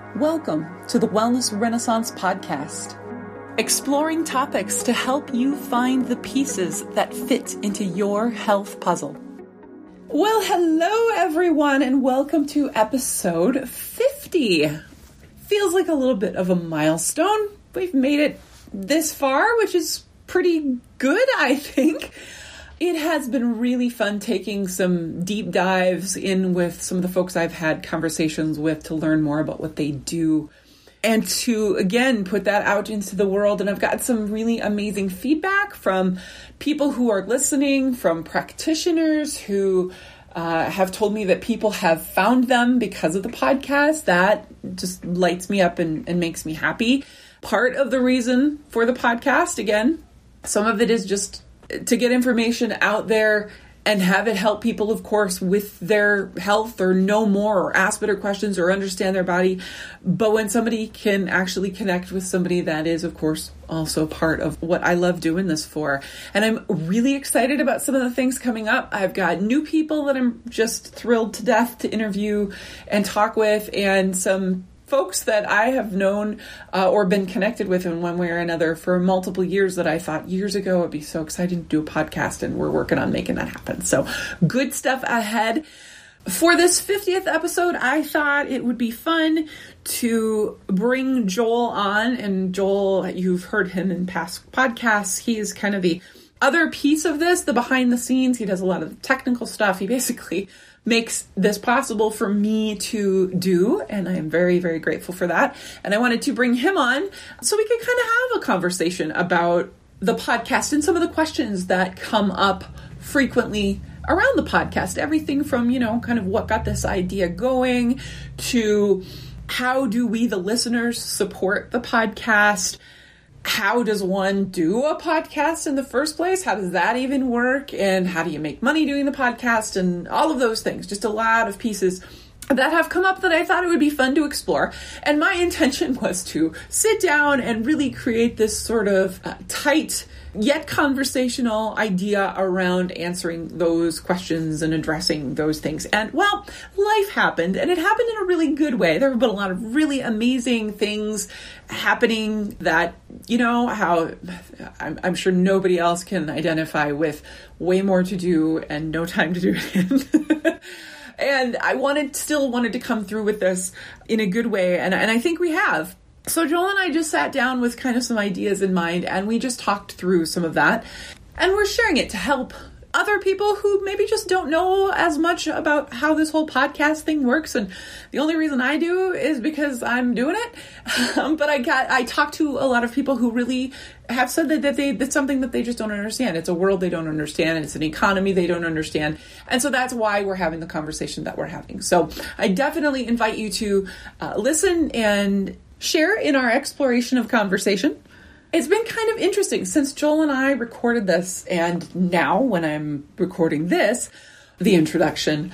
Welcome to the Wellness Renaissance Podcast, exploring topics to help you find the pieces that fit into your health puzzle. Well, hello everyone, and welcome to episode 50. Feels like a little bit of a milestone. We've made it this far, which is pretty good, I think. It has been really fun taking some deep dives in with some of the folks I've had conversations with to learn more about what they do and to, again, put that out into the world. And I've got some really amazing feedback from people who are listening, from practitioners who have told me that people have found them because of the podcast. That just lights me up and makes me happy. Part of the reason for the podcast, again, some of it is just to get information out there and have it help people, of course, with their health or know more or ask better questions or understand their body. But when somebody can actually connect with somebody, that is, of course, also part of what I love doing this for. And I'm really excited about some of the things coming up. I've got new people that I'm just thrilled to death to interview and talk with, and some folks that I have known or been connected with in one way or another for multiple years that I thought years ago would be so exciting to do a podcast, and we're working on making that happen. So good stuff ahead. For this 50th episode, I thought it would be fun to bring Joel on. And Joel, you've heard him in past podcasts. He is kind of the other piece of this, the behind the scenes. He does a lot of the technical stuff. He basically makes this possible for me to do, and I am very, very grateful for that. And I wanted to bring him on so we could kind of have a conversation about the podcast and some of the questions that come up frequently around the podcast. Everything from, kind of what got this idea going to how do we, the listeners, support the podcast? How does one do a podcast in the first place? How does that even work? And how do you make money doing the podcast? And all of those things. Just a lot of pieces that have come up that I thought it would be fun to explore. And my intention was to sit down and really create this sort of tight yet conversational idea around answering those questions and addressing those things. And well, life happened, and it happened in a really good way. There have been a lot of really amazing things happening that, how I'm sure nobody else can identify with, way more to do and no time to do it. And I still wanted to come through with this in a good way. And I think we have. So Joel and I just sat down with kind of some ideas in mind, and we just talked through some of that. And we're sharing it to help other people who maybe just don't know as much about how this whole podcast thing works. And the only reason I do is because I'm doing it. But I talked to a lot of people who really have said that that's something that they just don't understand. It's a world they don't understand, and it's an economy they don't understand. And so that's why we're having the conversation that we're having. So I definitely invite you to listen and share in our exploration of conversation. It's been kind of interesting since Joel and I recorded this, and now when I'm recording this, the introduction,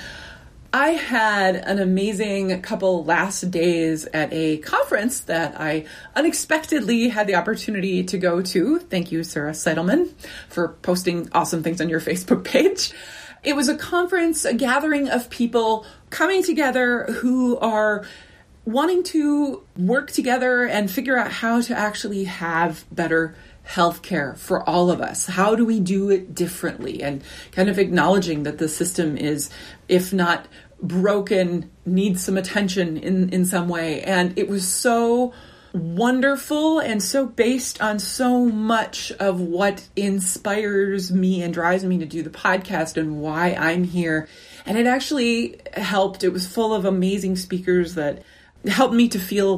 I had an amazing couple last days at a conference that I unexpectedly had the opportunity to go to. Thank you, Sarah Seidelman, for posting awesome things on your Facebook page. It was a conference, a gathering of people coming together who are wanting to work together and figure out how to actually have better healthcare for all of us. How do we do it differently? And kind of acknowledging that the system is, if not broken, needs some attention in some way. And it was so wonderful and so based on so much of what inspires me and drives me to do the podcast and why I'm here. And it actually helped. It was full of amazing speakers that helped me to feel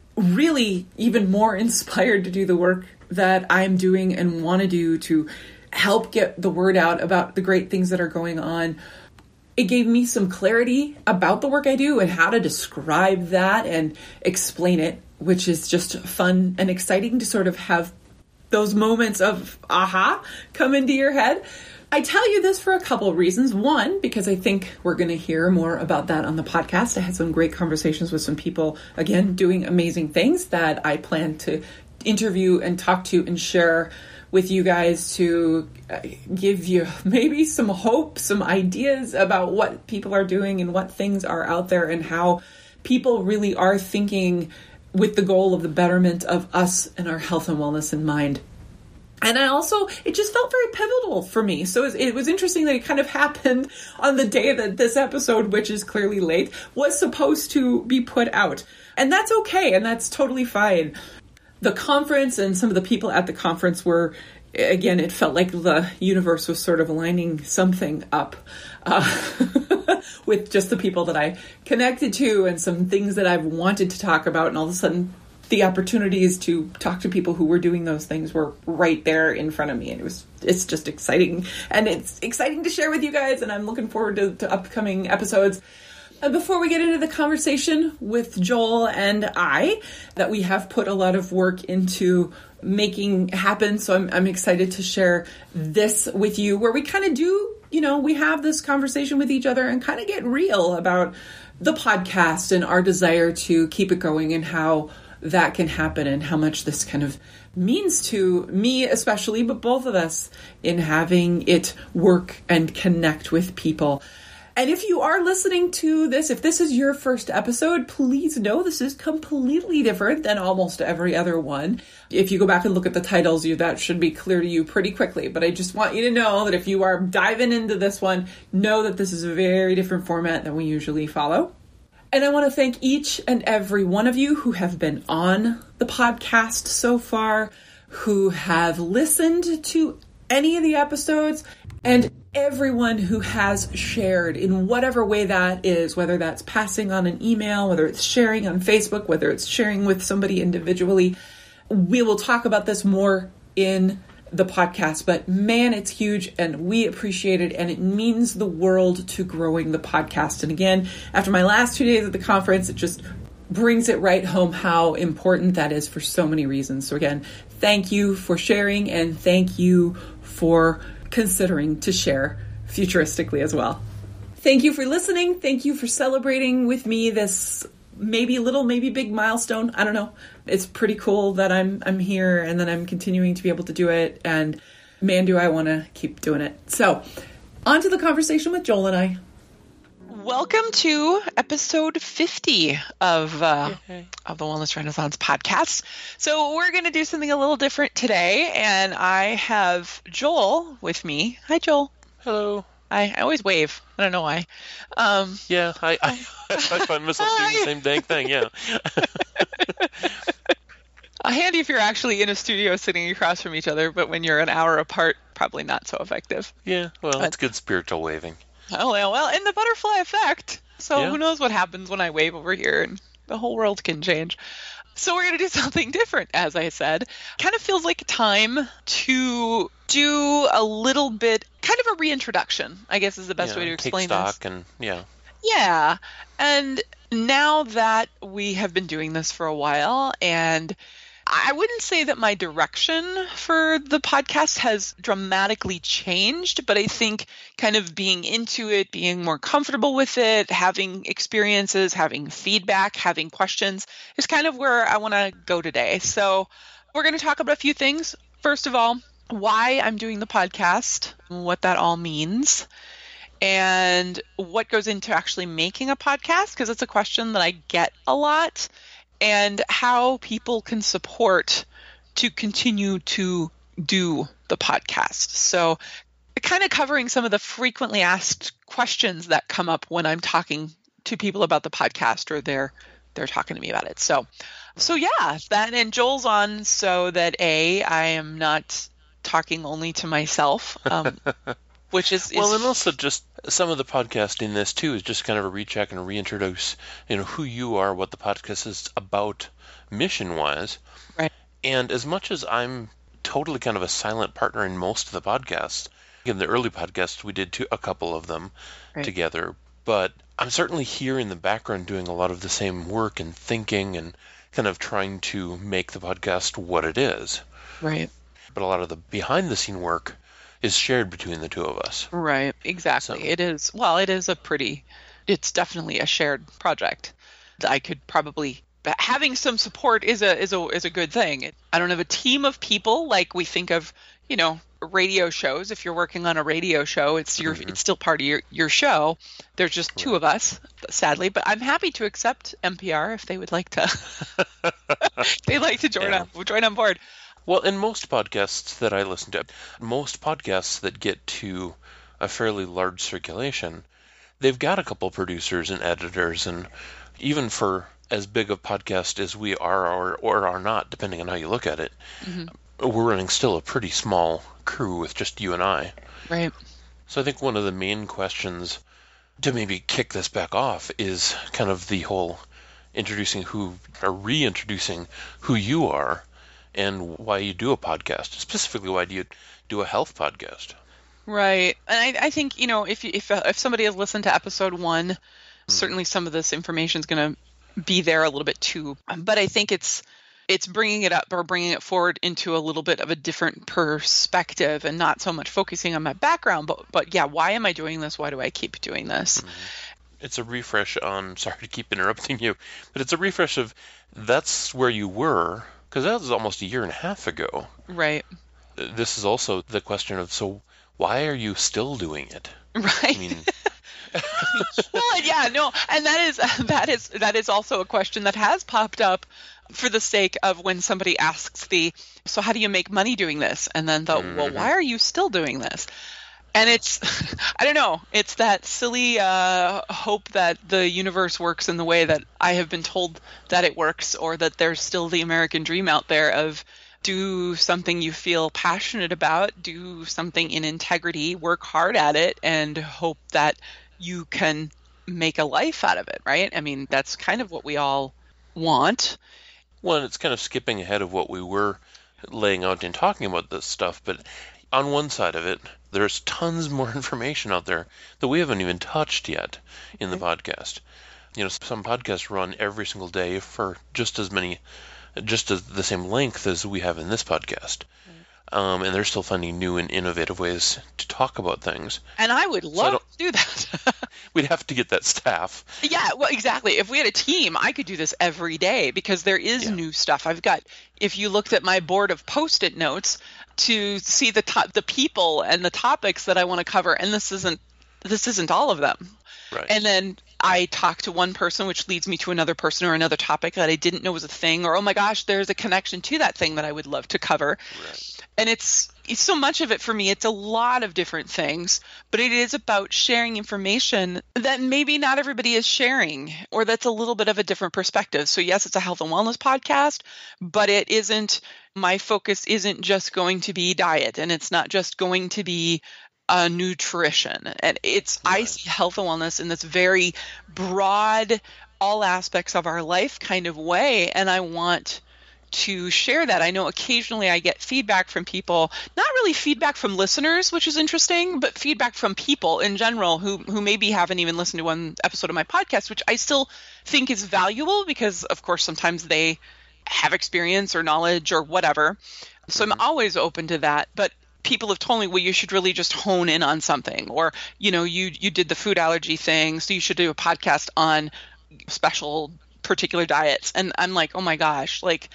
really even more inspired to do the work that I'm doing and want to do to help get the word out about the great things that are going on. It gave me some clarity about the work I do and how to describe that and explain it, which is just fun and exciting to sort of have those moments of aha come into your head. I tell you this for a couple of reasons. One, because I think we're going to hear more about that on the podcast. I had some great conversations with some people, again, doing amazing things that I plan to interview and talk to and share with you guys to give you maybe some hope, some ideas about what people are doing and what things are out there and how people really are thinking with the goal of the betterment of us and our health and wellness in mind. And it just felt very pivotal for me. So it was interesting that it kind of happened on the day that this episode, which is clearly late, was supposed to be put out. And that's okay. And that's totally fine. The conference and some of the people at the conference were, again, it felt like the universe was sort of lining something up with just the people that I connected to and some things that I've wanted to talk about. And all of a sudden, the opportunities to talk to people who were doing those things were right there in front of me. And it's just exciting. And it's exciting to share with you guys. And I'm looking forward to upcoming episodes. And before we get into the conversation with Joel and I, that we have put a lot of work into making happen. So I'm excited to share this with you, where we kind of do, we have this conversation with each other and kind of get real about the podcast and our desire to keep it going and how that can happen and how much this kind of means to me especially, but both of us, in having it work and connect with people. And if you are listening to this, if this is your first episode, please know this is completely different than almost every other one. If you go back and look at the titles, that should be clear to you pretty quickly. But I just want you to know that if you are diving into this one, know that this is a very different format than we usually follow. And I want to thank each and every one of you who have been on the podcast so far, who have listened to any of the episodes, and everyone who has shared in whatever way that is, whether that's passing on an email, whether it's sharing on Facebook, whether it's sharing with somebody individually. We will talk about this more in the podcast, but man, it's huge and we appreciate it, and it means the world to growing the podcast. And again, after my last 2 days at the conference, it just brings it right home how important that is for so many reasons. So again, thank you for sharing, and thank you for considering to share futuristically as well. Thank you for listening. Thank you for celebrating with me this maybe little, maybe big milestone. I don't know. It's pretty cool that I'm here and that I'm continuing to be able to do it. And man, do I want to keep doing it. So on to the conversation with Joel and I. Welcome to episode 50 of the Wellness Renaissance podcast. So we're going to do something a little different today. And I have Joel with me. Hi, Joel. Hello. I always wave. I don't know why. Yeah, I find myself doing the same dang thing, yeah. Handy if you're actually in a studio sitting across from each other, but when you're an hour apart, probably not so effective. Yeah, well, it's good spiritual waving. Oh, well, and the butterfly effect. So Who knows what happens when I wave over here, and the whole world can change. So we're going to do something different, as I said. Kind of feels like time to do a little bit, kind of a reintroduction, I guess is the best way to explain this. Take stock and, Yeah. And now that we have been doing this for a while, and I wouldn't say that my direction for the podcast has dramatically changed, but I think kind of being into it, being more comfortable with it, having experiences, having feedback, having questions is kind of where I want to go today. So we're going to talk about a few things. First of all, why I'm doing the podcast, what that all means, and what goes into actually making a podcast, because it's a question that I get a lot. And how people can support to continue to do the podcast. So kind of covering some of the frequently asked questions that come up when I'm talking to people about the podcast or they're talking to me about it. So yeah, that, and Joel's on so that I am not talking only to myself, which is well, and also just some of the podcast in this too is just kind of a recheck and a reintroduce, who you are, what the podcast is about, mission-wise. Right. And as much as I'm totally kind of a silent partner in most of the podcasts, in the early podcasts we did a couple of them together, but I'm certainly here in the background doing a lot of the same work and thinking and kind of trying to make the podcast what it is. Right. But a lot of the behind-the-scene work is shared between the two of us. Right, exactly. So. It's definitely a shared project. I could probably, having some support is a good thing. I don't have a team of people like we think of, radio shows. If you're working on a radio show, it's still part of your show. There's just two of us, sadly, but I'm happy to accept NPR if they would like to. They'd like to join on board. Well, in most podcasts that I listen to, most podcasts that get to a fairly large circulation, they've got a couple producers and editors, and even for as big a podcast as we are or are not, depending on how you look at it, we're running still a pretty small crew with just you and I. Right. So I think one of the main questions to maybe kick this back off is kind of the whole reintroducing who you are and why you do a podcast. Specifically, why do you do a health podcast? Right. And I think, if somebody has listened to episode 1, certainly some of this information is going to be there a little bit too. But I think it's bringing it up or bringing it forward into a little bit of a different perspective and not so much focusing on my background, but yeah, why am I doing this? Why do I keep doing this? It's a refresh on, sorry to keep interrupting you, but it's a refresh of that's where you were, because that was almost a year and a half ago. Right. This is also the question of, so why are you still doing it? Right. I mean, well, yeah, no, and that is also a question that has popped up for the sake of when somebody asks so how do you make money doing this? And then well, why are you still doing this? And it's, I don't know, it's that silly hope that the universe works in the way that I have been told that it works, or that there's still the American dream out there of do something you feel passionate about, do something in integrity, work hard at it, and hope that you can make a life out of it, right? I mean, that's kind of what we all want. Well, it's kind of skipping ahead of what we were laying out and talking about this stuff, but on one side of it, there's tons more information out there that we haven't even touched yet in the podcast. Some podcasts run every single day for just as the same length as we have in this podcast. And they're still finding new and innovative ways to talk about things. And I would love to do that. We'd have to get that staff. Yeah, well, exactly. If we had a team, I could do this every day because there is new stuff. If you looked at my board of Post-it notes to see the people and the topics that I want to cover, and this isn't all of them. Right. And then I talk to one person, which leads me to another person or another topic that I didn't know was a thing, or, oh my gosh, there's a connection to that thing that I would love to cover. Right. And it's so much of it for me. It's a lot of different things, but it is about sharing information that maybe not everybody is sharing, or that's a little bit of a different perspective. So yes, it's a health and wellness podcast, but my focus isn't just going to be diet, and it's not just going to be nutrition. And I see health and wellness in this very broad, all aspects of our life kind of way. And I want to share that. I know occasionally I get feedback from people, not really feedback from listeners, which is interesting, but feedback from people in general who maybe haven't even listened to one episode of my podcast, which I still think is valuable because, of course, sometimes they have experience or knowledge or whatever. So I'm always open to that. But people have told me, well, you should really just hone in on something, or, you did the food allergy thing, so you should do a podcast on special particular diets. And I'm like, oh my gosh, like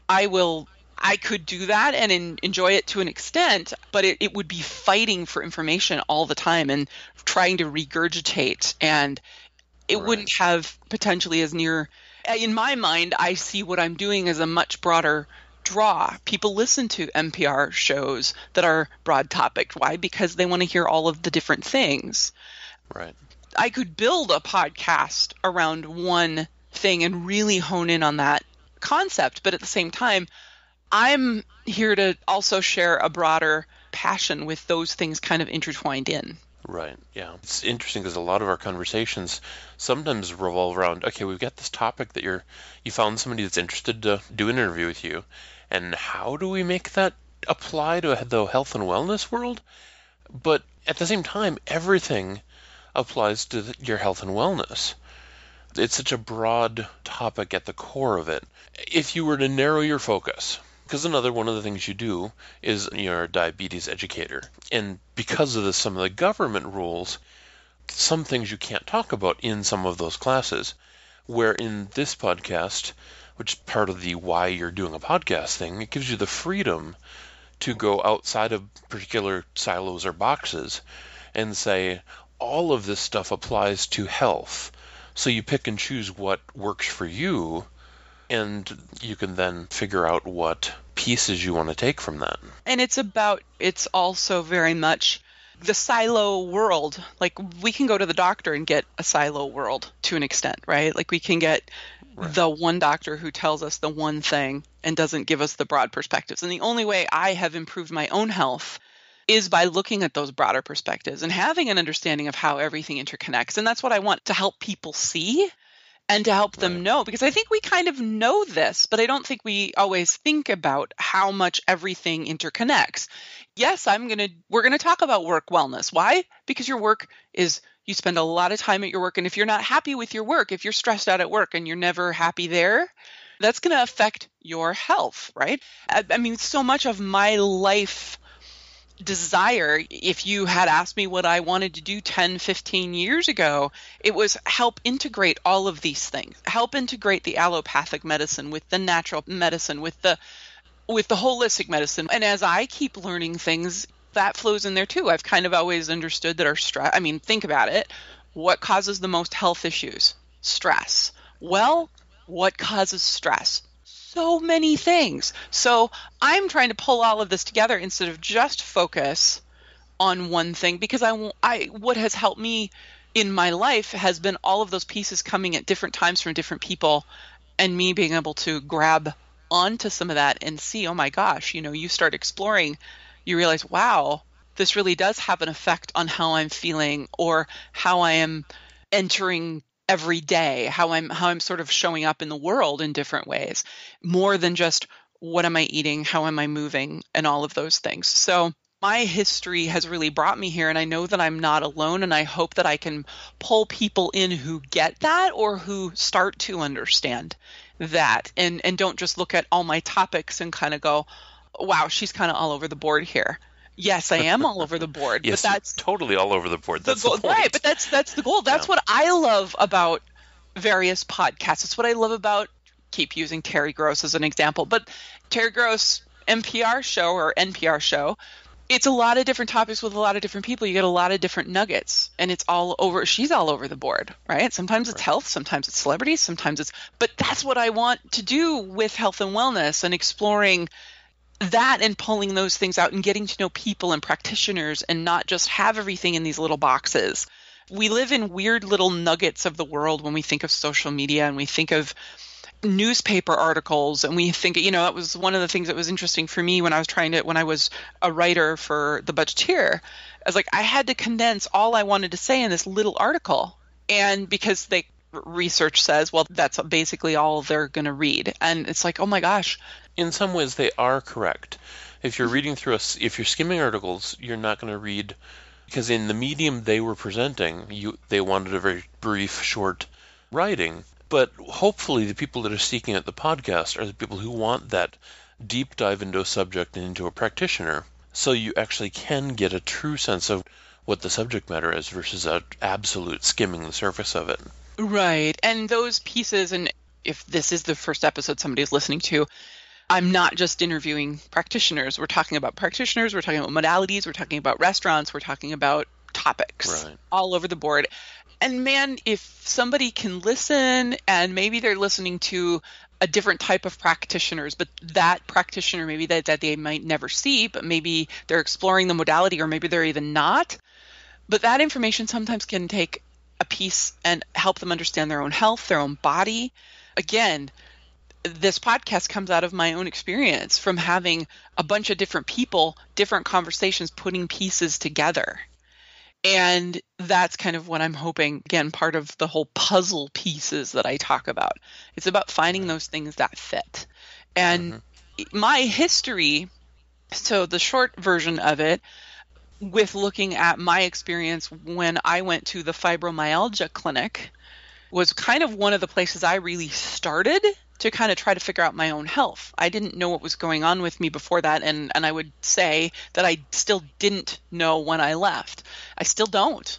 I could do that and enjoy it to an extent, but it would be fighting for information all the time and trying to regurgitate, and it wouldn't have potentially as near, in my mind, I see what I'm doing as a much broader draw. People listen to NPR shows that are broad topic. Why? Because they want to hear all of the different things. Right. I could build a podcast around one thing and really hone in on that concept, but at the same time, I'm here to also share a broader passion with those things kind of intertwined in. Right. Yeah. It's interesting because a lot of our conversations sometimes revolve around, okay, we've got this topic that you found somebody that's interested to do an interview with you, and how do we make that apply to the health and wellness world? But at the same time, everything applies to your health and wellness. It's such a broad topic at the core of it. If you were to narrow your focus, because another one of the things you do is you're a diabetes educator. And because of some of the government rules, some things you can't talk about in some of those classes. Where in this podcast, which is part of the why you're doing a podcast thing, it gives you the freedom to go outside of particular silos or boxes and say, all of this stuff applies to health. So you pick and choose what works for you, and you can then figure out what pieces you want to take from that. And it's also very much the silo world. Like, we can go to the doctor and get a silo world to an extent, right? Like, we can get the one doctor who tells us the one thing and doesn't give us the broad perspectives. And the only way I have improved my own health is by looking at those broader perspectives and having an understanding of how everything interconnects. And that's what I want to help people see and to help them know, because I think we kind of know this, but I don't think we always think about how much everything interconnects. Yes, we're going to talk about work wellness. Why? Because your work is, you spend a lot of time at your work. And if you're not happy with your work, if you're stressed out at work and you're never happy there, that's going to affect your health, right? I mean, so much of my life desire, if you had asked me what I wanted to do 10, 15 years ago, it was help integrate all of these things, help integrate the allopathic medicine with the natural medicine, with the holistic medicine. And as I keep learning things, that flows in there too. I've kind of always understood that our stress, I mean, think about it. What causes the most health issues? Stress. Well, what causes stress? So many things. So I'm trying to pull all of this together instead of just focus on one thing, because what has helped me in my life has been all of those pieces coming at different times from different people, and me being able to grab onto some of that and see, oh my gosh, you start exploring, you realize, wow, this really does have an effect on how I'm feeling or how I am entering every day, how I'm sort of showing up in the world in different ways, more than just what am I eating, how am I moving, and all of those things. So my history has really brought me here, and I know that I'm not alone, and I hope that I can pull people in who get that or who start to understand that, and don't just look at all my topics and kind of go, wow, she's kind of all over the board here. Yes, I am all over the board. Yes, but that's totally all over the board. That's the point. Right, but that's the goal. That's what I love about various podcasts. It's what I love about, keep using Terry Gross as an example, but Terry Gross NPR show, it's a lot of different topics with a lot of different people. You get a lot of different nuggets, and she's all over the board, right? Sometimes it's health, sometimes it's celebrities, but that's what I want to do with health and wellness, and exploring that and pulling those things out and getting to know people and practitioners, and not just have everything in these little boxes. We live in weird little nuggets of the world when we think of social media, and we think of newspaper articles, and we think, that was one of the things that was interesting for me when I was a writer for The Budgeteer. I was like, I had to condense all I wanted to say in this little article. And because research says, well, that's basically all they're going to read. And it's like, oh my gosh. In some ways, they are correct. If you're reading through if you're skimming articles, you're not going to read, because in the medium they were presenting, they wanted a very brief, short writing. But hopefully the people that are seeking out the podcast are the people who want that deep dive into a subject and into a practitioner, so you actually can get a true sense of what the subject matter is versus an absolute skimming the surface of it. Right. And those pieces, and if this is the first episode somebody's listening to, I'm not just interviewing practitioners. We're talking about practitioners, we're talking about modalities, we're talking about restaurants, we're talking about topics all over the board. And man, if somebody can listen, and maybe they're listening to a different type of practitioners, but that practitioner maybe that they might never see, but maybe they're exploring the modality, or maybe they're even not. But that information sometimes can take a piece and help them understand their own health, their own body. Again, this podcast comes out of my own experience from having a bunch of different people, different conversations, putting pieces together. And that's kind of what I'm hoping, again, part of the whole puzzle pieces that I talk about. It's about finding those things that fit. And my history, so the short version of it, with looking at my experience when I went to the fibromyalgia clinic, was kind of one of the places I really started to kind of try to figure out my own health. I didn't know what was going on with me before that, and I would say that I still didn't know when I left. I still don't.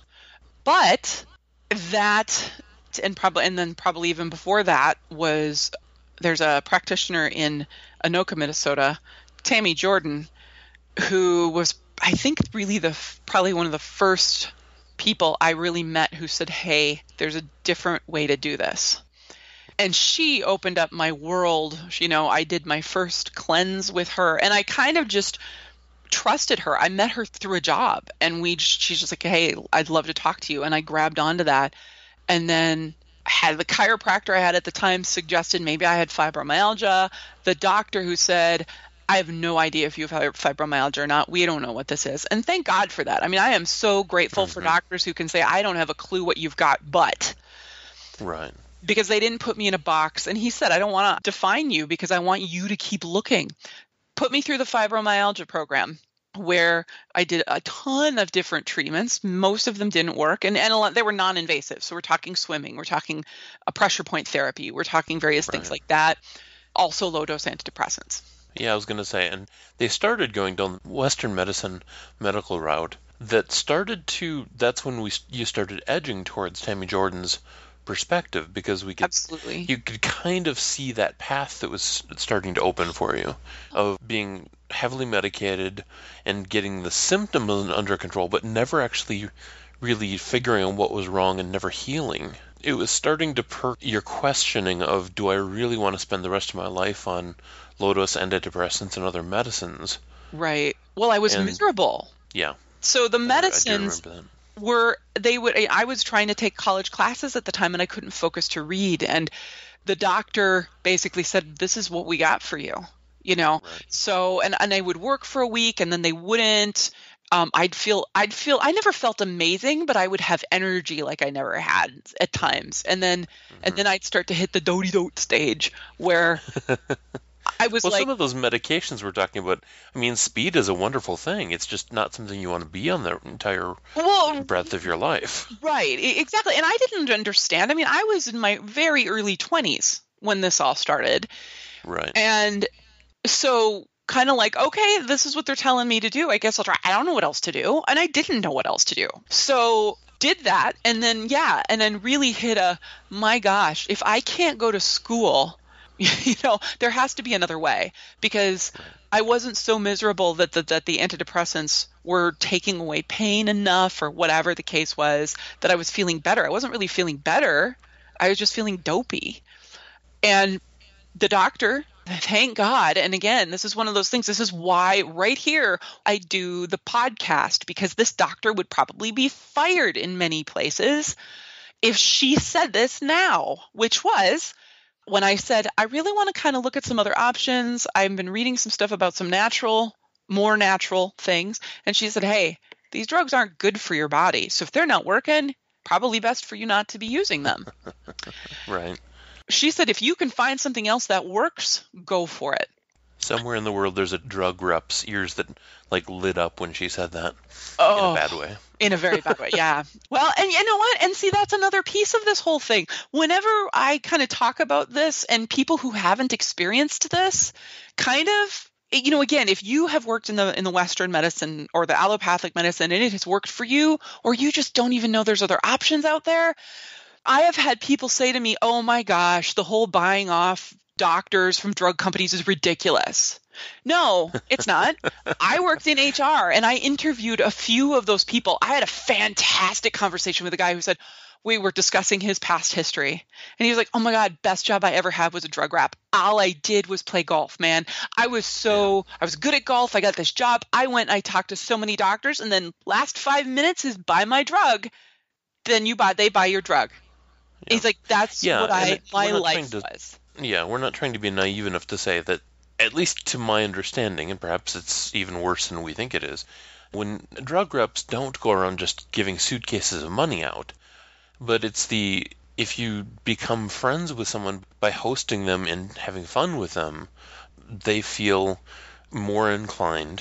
But that, and then probably even before that, there's a practitioner in Anoka, Minnesota, Tammy Jordan, who was, I think, really probably one of the first people I really met who said, hey, there's a different way to do this. And she opened up my world. I did my first cleanse with her, and I kind of just trusted her. I met her through a job, and she's just like, hey, I'd love to talk to you. And I grabbed onto that. And then had the chiropractor I had at the time suggested maybe I had fibromyalgia. The doctor who said, I have no idea if you have fibromyalgia or not. We don't know what this is. And thank God for that. I mean, I am so grateful for doctors who can say, I don't have a clue what you've got, but. Right. Because they didn't put me in a box. And he said, I don't want to define you because I want you to keep looking. Put me through the fibromyalgia program where I did a ton of different treatments. Most of them didn't work. And a lot, they were non-invasive. So we're talking swimming. We're talking a pressure point therapy. We're talking various things like that. Also low-dose antidepressants. Yeah, I was going to say, and they started going down the Western medicine medical route. That's when you started edging towards Tammy Jordan's perspective, because you could kind of see that path that was starting to open for you of being heavily medicated and getting the symptoms under control, but never actually really figuring out what was wrong and never healing. It was starting to perk your questioning of, do I really want to spend the rest of my life on low-dose antidepressants and other medicines? Right. Well, I was miserable. Yeah. So the medicines I was trying to take college classes at the time, and I couldn't focus to read. And the doctor basically said, this is what we got for you, Right. So, and I would work for a week, and then they wouldn't. I never felt amazing, but I would have energy like I never had at times. And then I'd start to hit the doty-dote stage where I was some of those medications we're talking about, I mean, speed is a wonderful thing. It's just not something you want to be on the entire breadth of your life. Right, exactly. And I didn't understand. I mean, I was in my very early 20s when this all started. Right. And so kind of like, okay, this is what they're telling me to do. I guess I'll try. I don't know what else to do. And I didn't know what else to do. So did that. And then really hit my gosh, if I can't go to school, there has to be another way, because I wasn't so miserable that the antidepressants were taking away pain enough, or whatever the case was, that I was feeling better. I wasn't really feeling better. I was just feeling dopey. And the doctor, thank God. And again, this is one of those things. This is why right here I do the podcast, because this doctor would probably be fired in many places if she said this now, which was when I said, I really want to kind of look at some other options. I've been reading some stuff about some more natural things. And she said, hey, these drugs aren't good for your body. So if they're not working, probably best for you not to be using them. Right. She said, if you can find something else that works, go for it. Somewhere in the world, there's a drug rep's ears that lit up when she said that. In a bad way. In a very bad way, yeah. Well, and you know what? And see, that's another piece of this whole thing. Whenever I kind of talk about this, and people who haven't experienced this, kind of, again, if you have worked in the Western medicine or the allopathic medicine, and it has worked for you, or you just don't even know there's other options out there, I have had people say to me, oh my gosh, the whole buying off doctors from drug companies is ridiculous. No, it's not. I worked in HR, and I interviewed a few of those people. I had a fantastic conversation with a guy who said, we were discussing his past history. And he was like, oh my God, best job I ever had was a drug rep. All I did was play golf, man. I was good at golf. I got this job. I went, I talked to so many doctors, and then last 5 minutes is buy my drug. Then they buy your drug. Yeah. He's like, that's what my life was. Yeah, we're not trying to be naive enough to say that, at least to my understanding, and perhaps it's even worse than we think it is, when drug reps don't go around just giving suitcases of money out, but it's if you become friends with someone by hosting them and having fun with them, they feel more inclined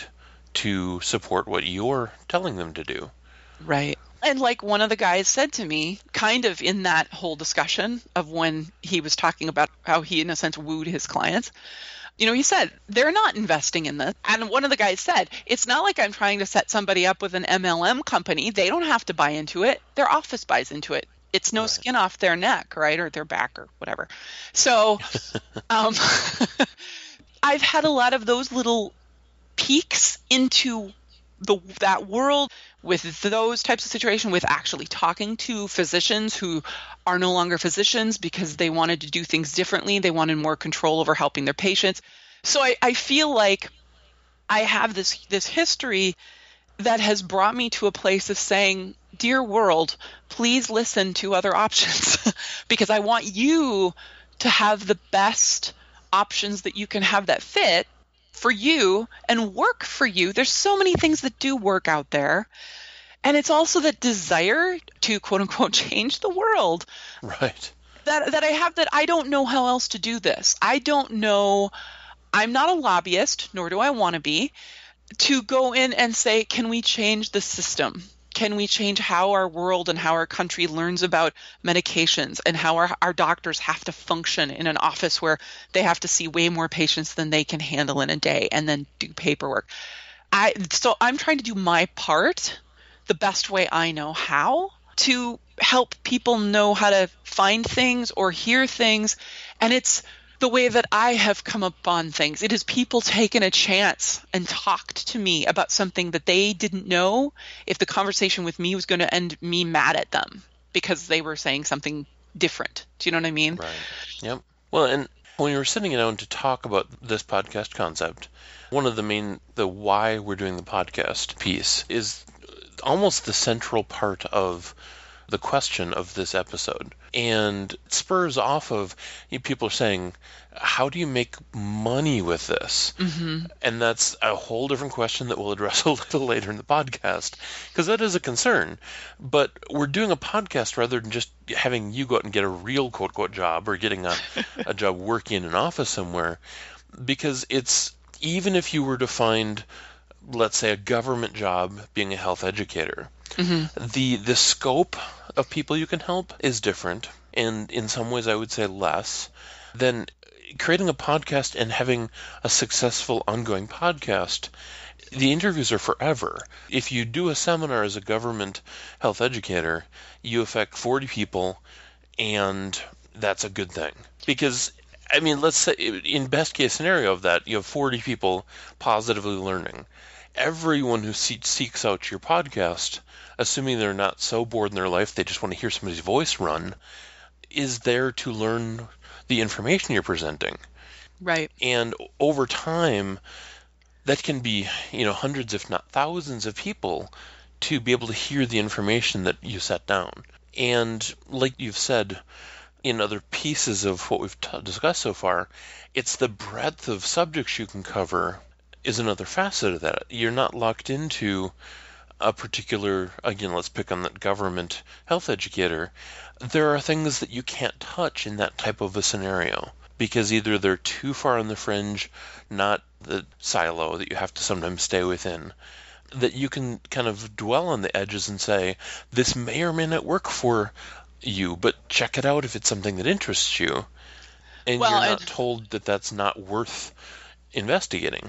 to support what you're telling them to do. Right. And like one of the guys said to me, kind of in that whole discussion of when he was talking about how he, in a sense, wooed his clients, he said, they're not investing in this. And one of the guys said, it's not like I'm trying to set somebody up with an MLM company. They don't have to buy into it. Their office buys into it. It's no skin off their neck, right? Or their back or whatever. So I've had a lot of those little peeks into that world with those types of situations, with actually talking to physicians who are no longer physicians because they wanted to do things differently. They wanted more control over helping their patients. So I feel like I have this history that has brought me to a place of saying, dear world, please listen to other options because I want you to have the best options that you can have that fit for you and work for you. There's so many things that do work out there. And it's also that desire to, quote unquote, change the world. Right. That I have, that I don't know how else to do this. I don't know. I'm not a lobbyist, nor do I want to be, to go in and say, can we change the system? Can we change how our world and how our country learns about medications and how our doctors have to function in an office where they have to see way more patients than they can handle in a day and then do paperwork? So I'm trying to do my part the best way I know how to help people know how to find things or hear things. And it's the way that I have come upon things. It is people taking a chance and talked to me about something that they didn't know if the conversation with me was going to end me mad at them because they were saying something different. Do you know what I mean? Right. Yep. Well, and when we were sitting down to talk about this podcast concept, one of the why we're doing the podcast piece is almost the central part of the question of this episode. And it spurs off of people are saying, how do you make money with this? Mm-hmm. And that's a whole different question that we'll address a little later in the podcast, because that is a concern. But we're doing a podcast rather than just having you go out and get a real quote-unquote job or getting a job working in an office somewhere, because it's, even if you were to find, let's say, a government job being a health educator, mm-hmm. the scope of people you can help is different, and in some ways I would say less than creating a podcast and having a successful ongoing podcast. The interviews are forever. If you do a seminar as a government health educator, you affect 40 people, and that's a good thing. Because, I mean, let's say in best case scenario of that, you have 40 people positively learning. Everyone who seeks out your podcast, assuming they're not so bored in their life they just want to hear somebody's voice run, is there to learn the information you're presenting. Right. And over time, that can be, hundreds if not thousands of people to be able to hear the information that you set down. And like you've said in other pieces of what we've discussed so far, it's the breadth of subjects you can cover is another facet of that. You're not locked into a particular, again, let's pick on that government health educator. There are things that you can't touch in that type of a scenario because either they're too far on the fringe, not the silo that you have to sometimes stay within, that you can kind of dwell on the edges and say, this may or may not work for you, but check it out if it's something that interests you. And you're not told that that's not worth investigating.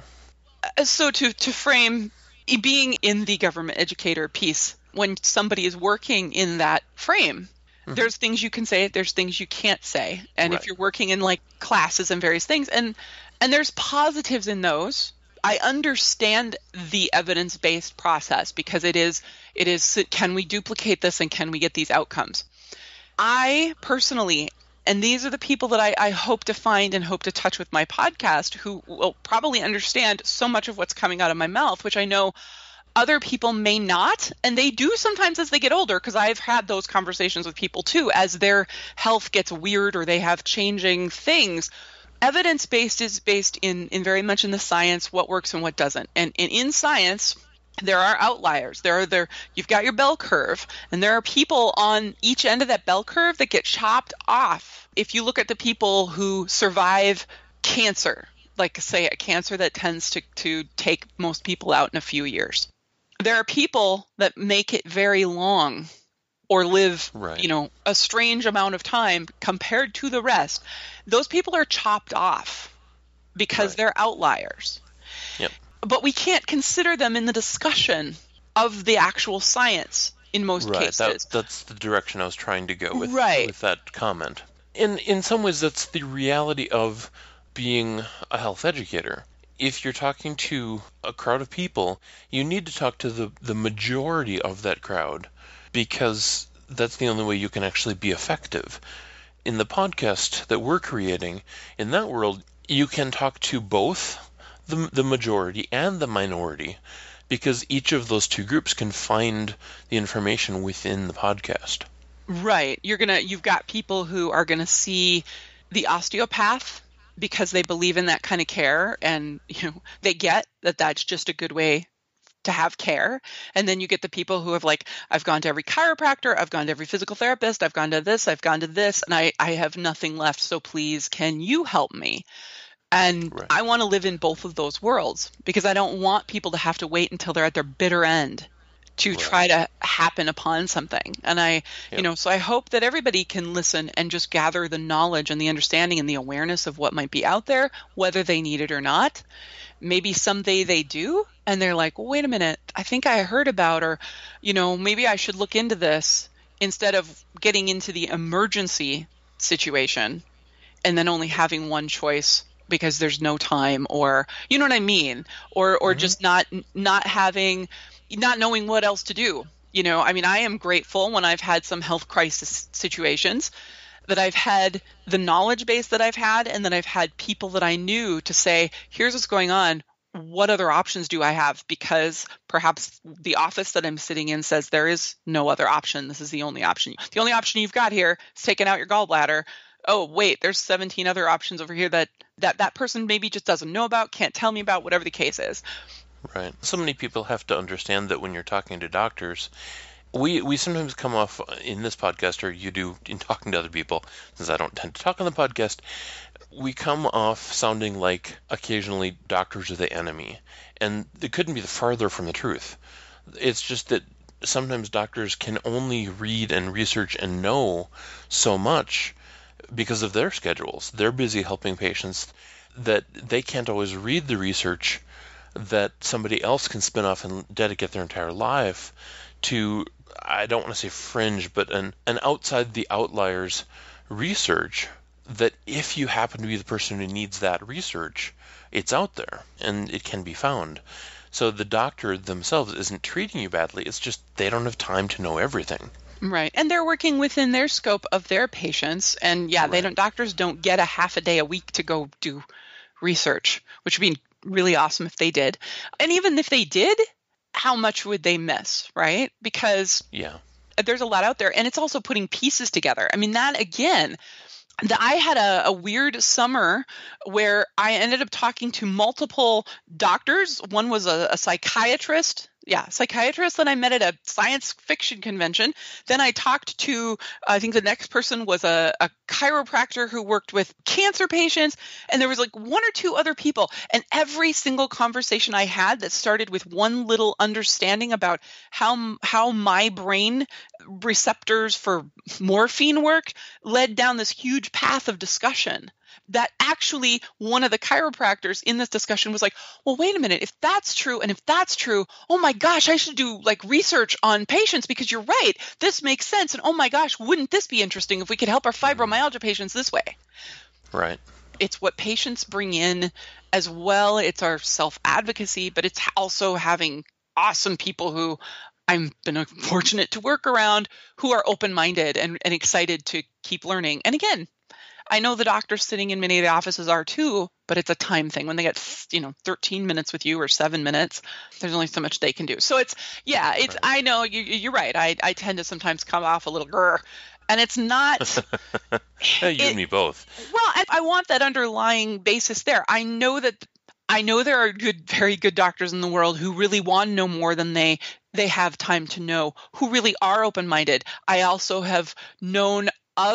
So to frame being in the government educator piece, when somebody is working in that frame, mm-hmm. there's things you can say, there's things you can't say. And right. if you're working in like classes and various things, and there's positives in those. I understand the evidence-based process because it is, can we duplicate this and can we get these outcomes? I personally, and these are the people that I hope to find and hope to touch with my podcast, who will probably understand so much of what's coming out of my mouth, which I know other people may not, and they do sometimes as they get older, because I've had those conversations with people too, as their health gets weird or they have changing things. Evidence-based is based in very much in the science, what works and what doesn't. And in science, there are outliers. You've got your bell curve, and there are people on each end of that bell curve that get chopped off. If you look at the people who survive cancer, like say a cancer that tends to take most people out in a few years, there are people that make it very long or live, right. A strange amount of time compared to the rest. Those people are chopped off because right. they're outliers. Yep. But we can't consider them in the discussion of the actual science in most cases. That's the direction I was trying to go with, right. with that comment. In some ways, that's the reality of being a health educator. if you're talking to a crowd of people, you need to talk to the majority of that crowd, because that's the only way you can actually be effective. In the podcast that we're creating, in that world, you can talk to both the majority and the minority, because each of those two groups can find the information within the podcast. Right. You've got people who are going to see the osteopath because they believe in that kind of care, and they get that that's just a good way to have care. And then you get the people who have like, I've gone to every chiropractor, I've gone to every physical therapist, I've gone to this, and I have nothing left. So please, can you help me? And right. I want to live in both of those worlds, because I don't want people to have to wait until they're at their bitter end to right. try to happen upon something. And so I hope that everybody can listen and just gather the knowledge and the understanding and the awareness of what might be out there, whether they need it or not. Maybe someday they do, and they're like, well, wait a minute, I think I heard about, or, maybe I should look into this, instead of getting into the emergency situation and then only having one choice because there's no time, or, you know what I mean? Or mm-hmm. just not knowing what else to do. I am grateful when I've had some health crisis situations that I've had the knowledge base that I've had, and that I've had people that I knew to say, here's what's going on. What other options do I have? Because perhaps the office that I'm sitting in says there is no other option. This is the only option. The only option you've got here is taking out your gallbladder. Oh, wait, there's 17 other options over here that person maybe just doesn't know about, can't tell me about, whatever the case is. Right. So many people have to understand that when you're talking to doctors, we sometimes come off in this podcast, or you do in talking to other people, since I don't tend to talk on the podcast, we come off sounding like occasionally doctors are the enemy. And it couldn't be farther from the truth. It's just that sometimes doctors can only read and research and know so much because of their schedules. They're busy helping patients that they can't always read the research that somebody else can spin off and dedicate their entire life to, I don't want to say fringe, but an outside the outliers research that if you happen to be the person who needs that research, it's out there and it can be found. So the doctor themselves isn't treating you badly. It's just they don't have time to know everything. Right. And they're working within their scope of their patients. And right. Doctors don't get a half a day a week to go do research, which would be really awesome if they did. And even if they did, how much would they miss, right? Because there's a lot out there, and it's also putting pieces together. I mean, that again, I had a weird summer where I ended up talking to multiple doctors. One was a psychiatrist. Psychiatrist that I met at a science fiction convention. Then I talked to, I think the next person was a chiropractor who worked with cancer patients. And there was like one or two other people. And every single conversation I had that started with one little understanding about how my brain receptors for morphine worked led down this huge path of discussion. That actually one of the chiropractors in this discussion was like, well, wait a minute, if that's true, and if that's true, oh my gosh, I should do like research on patients, because you're right, this makes sense. And oh my gosh, wouldn't this be interesting if we could help our fibromyalgia patients this way? Right. It's what patients bring in as well. It's our self-advocacy, but it's also having awesome people who I've been fortunate to work around who are open-minded and excited to keep learning. And again, I know the doctors sitting in many of the offices are too, but it's a time thing. When they get 13 minutes with you or 7 minutes, there's only so much they can do. So it's right. I know you're right. I tend to sometimes come off a little grr, and it's not. You and me both. Well, I want that underlying basis there. I know there are very good doctors in the world who really want to know more than they have time to know, who really are open-minded. I also have known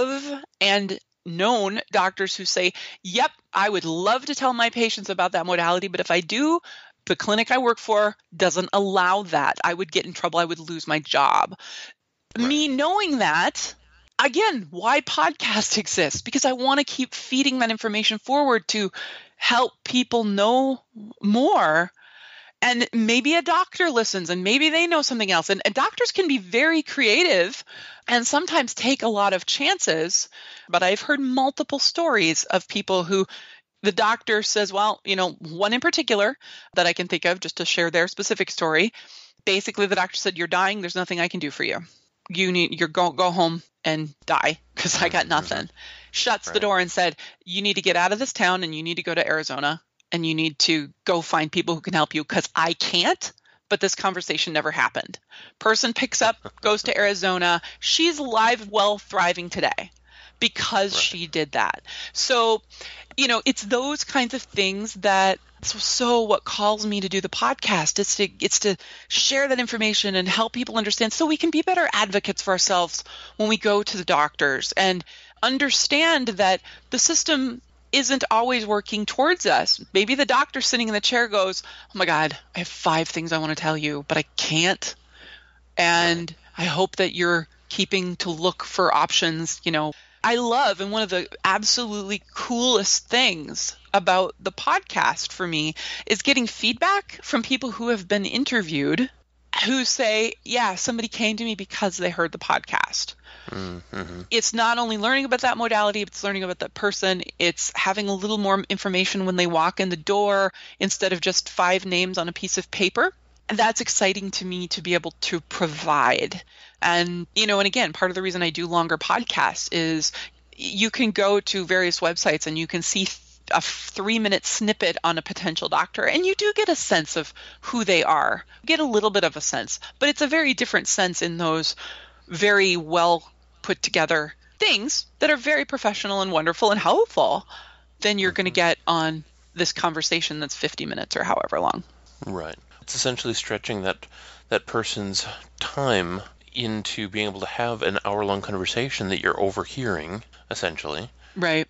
doctors who say, yep, I would love to tell my patients about that modality, but if I do, the clinic I work for doesn't allow that. I would get in trouble. I would lose my job. Right. Me knowing that, again, why podcast exists? Because I want to keep feeding that information forward to help people know more. And maybe a doctor listens, and maybe they know something else. And doctors can be very creative and sometimes take a lot of chances. But I've heard multiple stories of people who the doctor says, well, one in particular that I can think of just to share their specific story. Basically, the doctor said, you're dying. There's nothing I can do for you. You're go home and die because I got nothing. Shuts the door and said, you need to get out of this town and you need to go to Arizona and you need to go find people who can help you because I can't. But this conversation never happened. Person picks up, goes to Arizona. She's alive, well, thriving today because she did that. So, it's those kinds of things that so what calls me to do the podcast. It's to share that information and help people understand so we can be better advocates for ourselves when we go to the doctors and understand that the system isn't always working towards us. Maybe the doctor sitting in the chair goes, oh my God, I have 5 things I want to tell you, but I can't. And I hope that you're keeping to look for options. I love, and one of the absolutely coolest things about the podcast for me is getting feedback from people who have been interviewed who say, yeah, somebody came to me because they heard the podcast. Mm-hmm. It's not only learning about that modality, but it's learning about that person. It's having a little more information when they walk in the door instead of just 5 names on a piece of paper. And that's exciting to me to be able to provide. And, and again, part of the reason I do longer podcasts is you can go to various websites and you can see a 3-minute snippet on a potential doctor, and you do get a sense of who they are. You get a little bit of a sense, but it's a very different sense in those very well put together things that are very professional and wonderful and helpful than you're going to get on this conversation that's 50 minutes or however long. Right. It's essentially stretching that person's time into being able to have an hour-long conversation that you're overhearing, essentially. Right.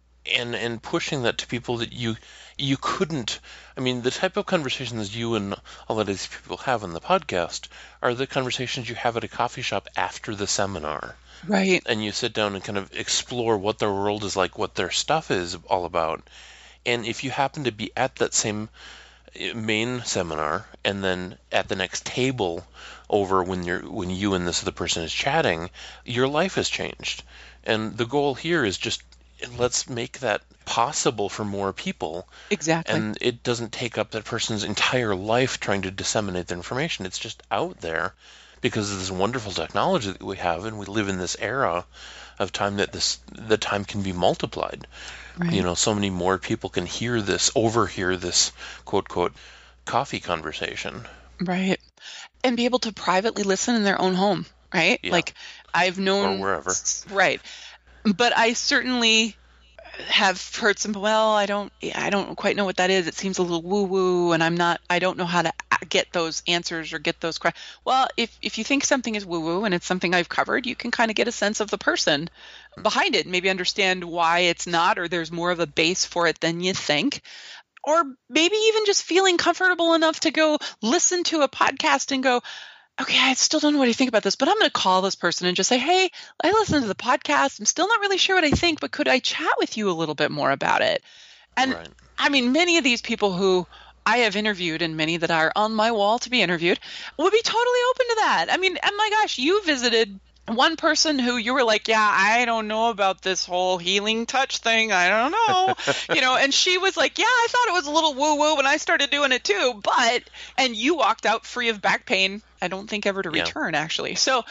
And pushing that to people that you couldn't. I mean, the type of conversations you and a lot of these people have on the podcast are the conversations you have at a coffee shop after the seminar. Right. And you sit down and kind of explore what their world is like, what their stuff is all about. And if you happen to be at that same main seminar and then at the next table over when you and this other person is chatting, your life has changed. And the goal here is just let's make that possible for more people. Exactly. And it doesn't take up that person's entire life trying to disseminate the information. It's just out there because of this wonderful technology that we have, and we live in this era of time that the time can be multiplied. Right. So many more people can overhear this quote coffee conversation. Right. And be able to privately listen in their own home, right? Yeah. Like I've known or wherever. Right. But I certainly have heard some, well, I don't quite know what that is. It seems a little woo-woo, and I don't know how to get those answers or get those questions. Well, if you think something is woo-woo and it's something I've covered, you can kind of get a sense of the person behind it, maybe understand why it's not, or there's more of a base for it than you think. Or maybe even just feeling comfortable enough to go listen to a podcast and go, okay, I still don't know what I think about this, but I'm going to call this person and just say, hey, I listened to the podcast. I'm still not really sure what I think, but could I chat with you a little bit more about it? And right. I mean, many of these people who I have interviewed and many that are on my wall to be interviewed would be totally open to that. I mean, and my gosh, you visited one person who you were like, yeah, I don't know about this whole healing touch thing. I don't know, and she was like, yeah, I thought it was a little woo-woo when I started doing it too. And you walked out free of back pain. I don't think ever to return, actually. So,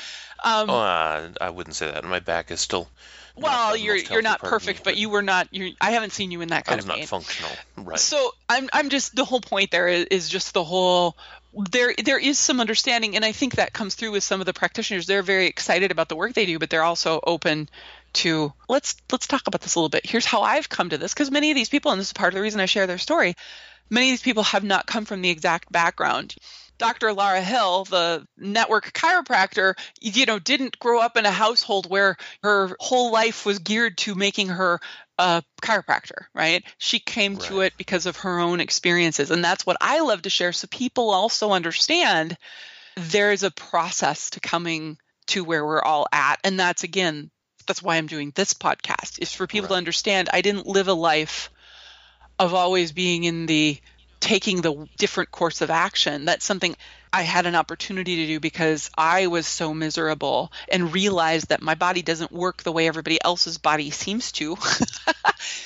I wouldn't say that. My back is still. Well, you're not perfect, but you were not. I haven't seen you in that kind of pain. I was not functional, right? So I'm just, the whole point there is just the whole. There is some understanding, and I think that comes through with some of the practitioners. They're very excited about the work they do, but they're also open to let's talk about this a little bit. Here's how I've come to this, because many of these people, and this is part of the reason I share their story, many of these people have not come from the exact background. Dr. Lara Hill, the network chiropractor, didn't grow up in a household where her whole life was geared to making her a chiropractor, right? She came to it because of her own experiences. And that's what I love to share, so people also understand there is a process to coming to where we're all at. And that's why I'm doing this podcast, is for people to understand I didn't live a life of always being in the taking the different course of action. That's something I had an opportunity to do because I was so miserable and realized that my body doesn't work the way everybody else's body seems to.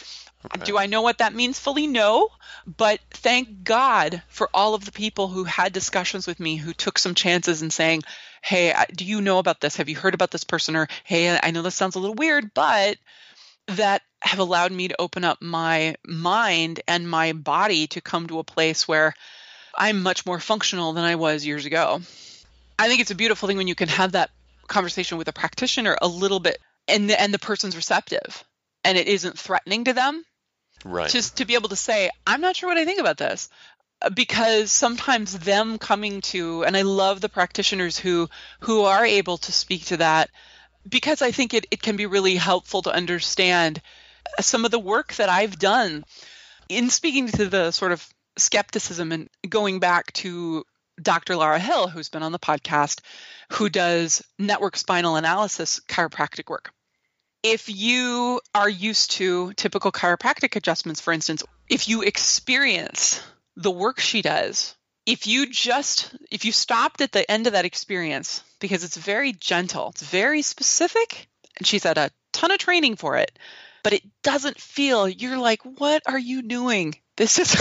Okay. Do I know what that means fully? No. But thank God for all of the people who had discussions with me, who took some chances in saying, hey, do you know about this? Have you heard about this person? Or, hey, I know this sounds a little weird, but that have allowed me to open up my mind and my body to come to a place where I'm much more functional than I was years ago. I think it's a beautiful thing when you can have that conversation with a practitioner a little bit and the person's receptive and it isn't threatening to them. Right. Just to be able to say, I'm not sure what I think about this. Because sometimes them coming to, and I love the practitioners who are able to speak to that, because I think it can be really helpful to understand some of the work that I've done in speaking to the sort of skepticism and going back to Dr. Laura Hill, who's been on the podcast, who does network spinal analysis chiropractic work. If you are used to typical chiropractic adjustments, for instance, if you experience the work she does, if you stopped at the end of that experience, because it's very gentle, it's very specific, and she's had a ton of training for it, but it doesn't feel, you're like, what are you doing? This is...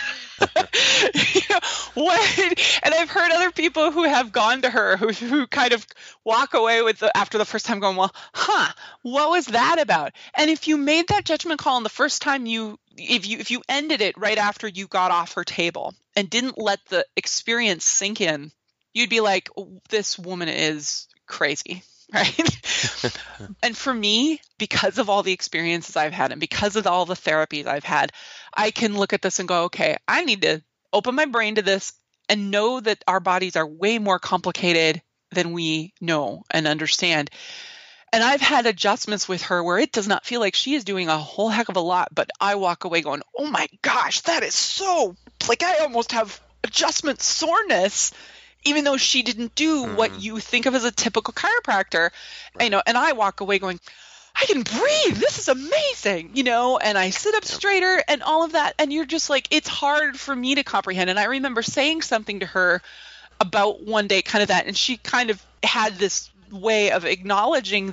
what? And I've heard other people who have gone to her who kind of walk away with after the first time going, well, what was that about? And if you made that judgment call on the first time if you ended it right after you got off her table and didn't let the experience sink in, you'd be like, this woman is crazy. Right. And for me, because of all the experiences I've had and because of all the therapies I've had, I can look at this and go, okay, I need to open my brain to this and know that our bodies are way more complicated than we know and understand. And I've had adjustments with her where it does not feel like she is doing a whole heck of a lot, but I walk away going, oh my gosh, that is so, like I almost have adjustment soreness. Even though she didn't do what you think of as a typical chiropractor, and I walk away going, I can breathe. This is amazing, and I sit up straighter and all of that. And you're just like, it's hard for me to comprehend. And I remember saying something to her about one day, kind of that, and she kind of had this way of acknowledging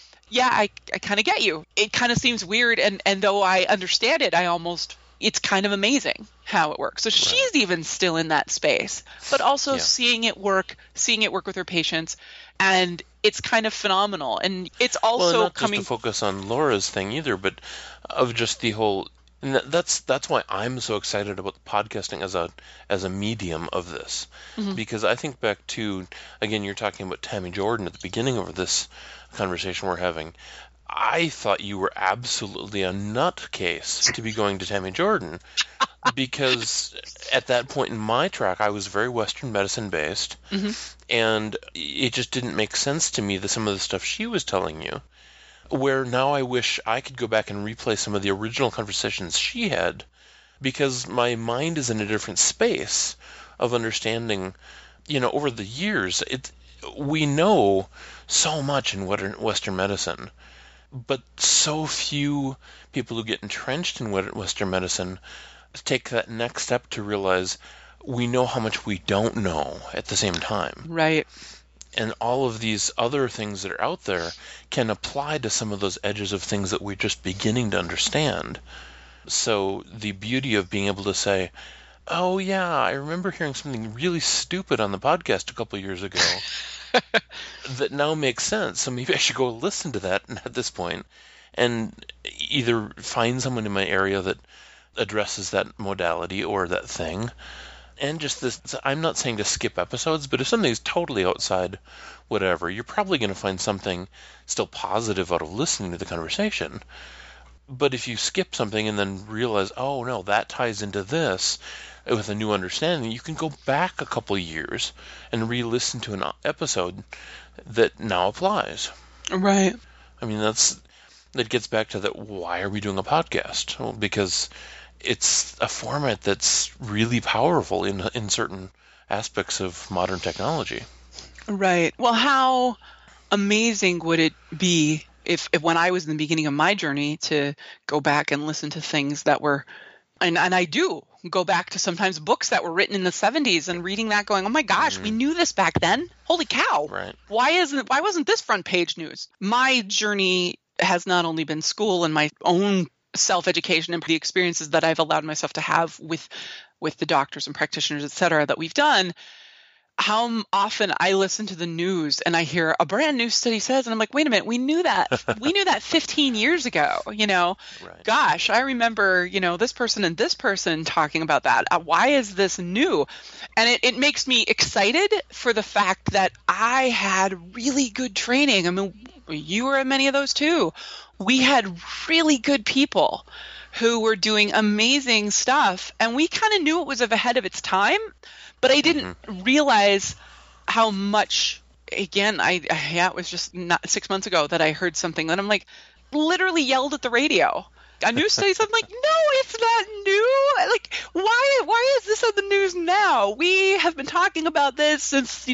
I kind of get you. It kind of seems weird. And though I understand it, it's kind of amazing how it works. So she's even still in that space, but also seeing it work with her patients. And it's kind of phenomenal. And it's also not just to focus on Laura's thing either, but of just the whole, and that's why I'm so excited about the podcasting as a medium of this, because I think back to, again, you're talking about Tammy Jordan at the beginning of this conversation we're having. I thought you were absolutely a nutcase to be going to Tammy Jordan, because at that point in my track, I was very Western medicine based, and it just didn't make sense to me that some of the stuff she was telling you, where now I wish I could go back and replay some of the original conversations she had, because my mind is in a different space of understanding, over the years, we know so much in Western medicine, but so few people who get entrenched in Western medicine take that next step to realize we know how much we don't know at the same time. Right. And all of these other things that are out there can apply to some of those edges of things that we're just beginning to understand. So the beauty of being able to say, oh yeah, I remember hearing something really stupid on the podcast a couple years ago that now makes sense. So maybe I should go listen to that at this point and either find someone in my area that addresses that modality or that thing. And just this, I'm not saying to skip episodes, but if something's totally outside whatever, you're probably going to find something still positive out of listening to the conversation. But if you skip something and then realize, oh no, that ties into this with a new understanding, you can go back a couple years and re-listen to an episode that now applies. Right. I mean, that gets back to that. Why are we doing a podcast? Well, because it's a format that's really powerful in certain aspects of modern technology. Right. Well, how amazing would it be if when I was in the beginning of my journey to go back and listen to things that were, and I do go back to sometimes books that were written in the 70s and reading that going, oh my gosh, we knew this back then. Holy cow. Right. Why wasn't this front page news? My journey has not only been school and my own self-education and the experiences that I've allowed myself to have with the doctors and practitioners, et cetera, that we've done, how often I listen to the news and I hear a brand new study says, and I'm like, wait a minute, we knew that 15 years ago, Right. Gosh, I remember, this person and this person talking about that. Why is this new? And it makes me excited for the fact that I had really good training. I mean, you were in many of those too. We had really good people who were doing amazing stuff, and we kind of knew it was ahead of its time. But I didn't realize how much, again, it was just not 6 months ago that I heard something that I'm like, literally yelled at the radio. A new study, I'm like, no, it's not new. Like, why is this on the news now? We have been talking about this since,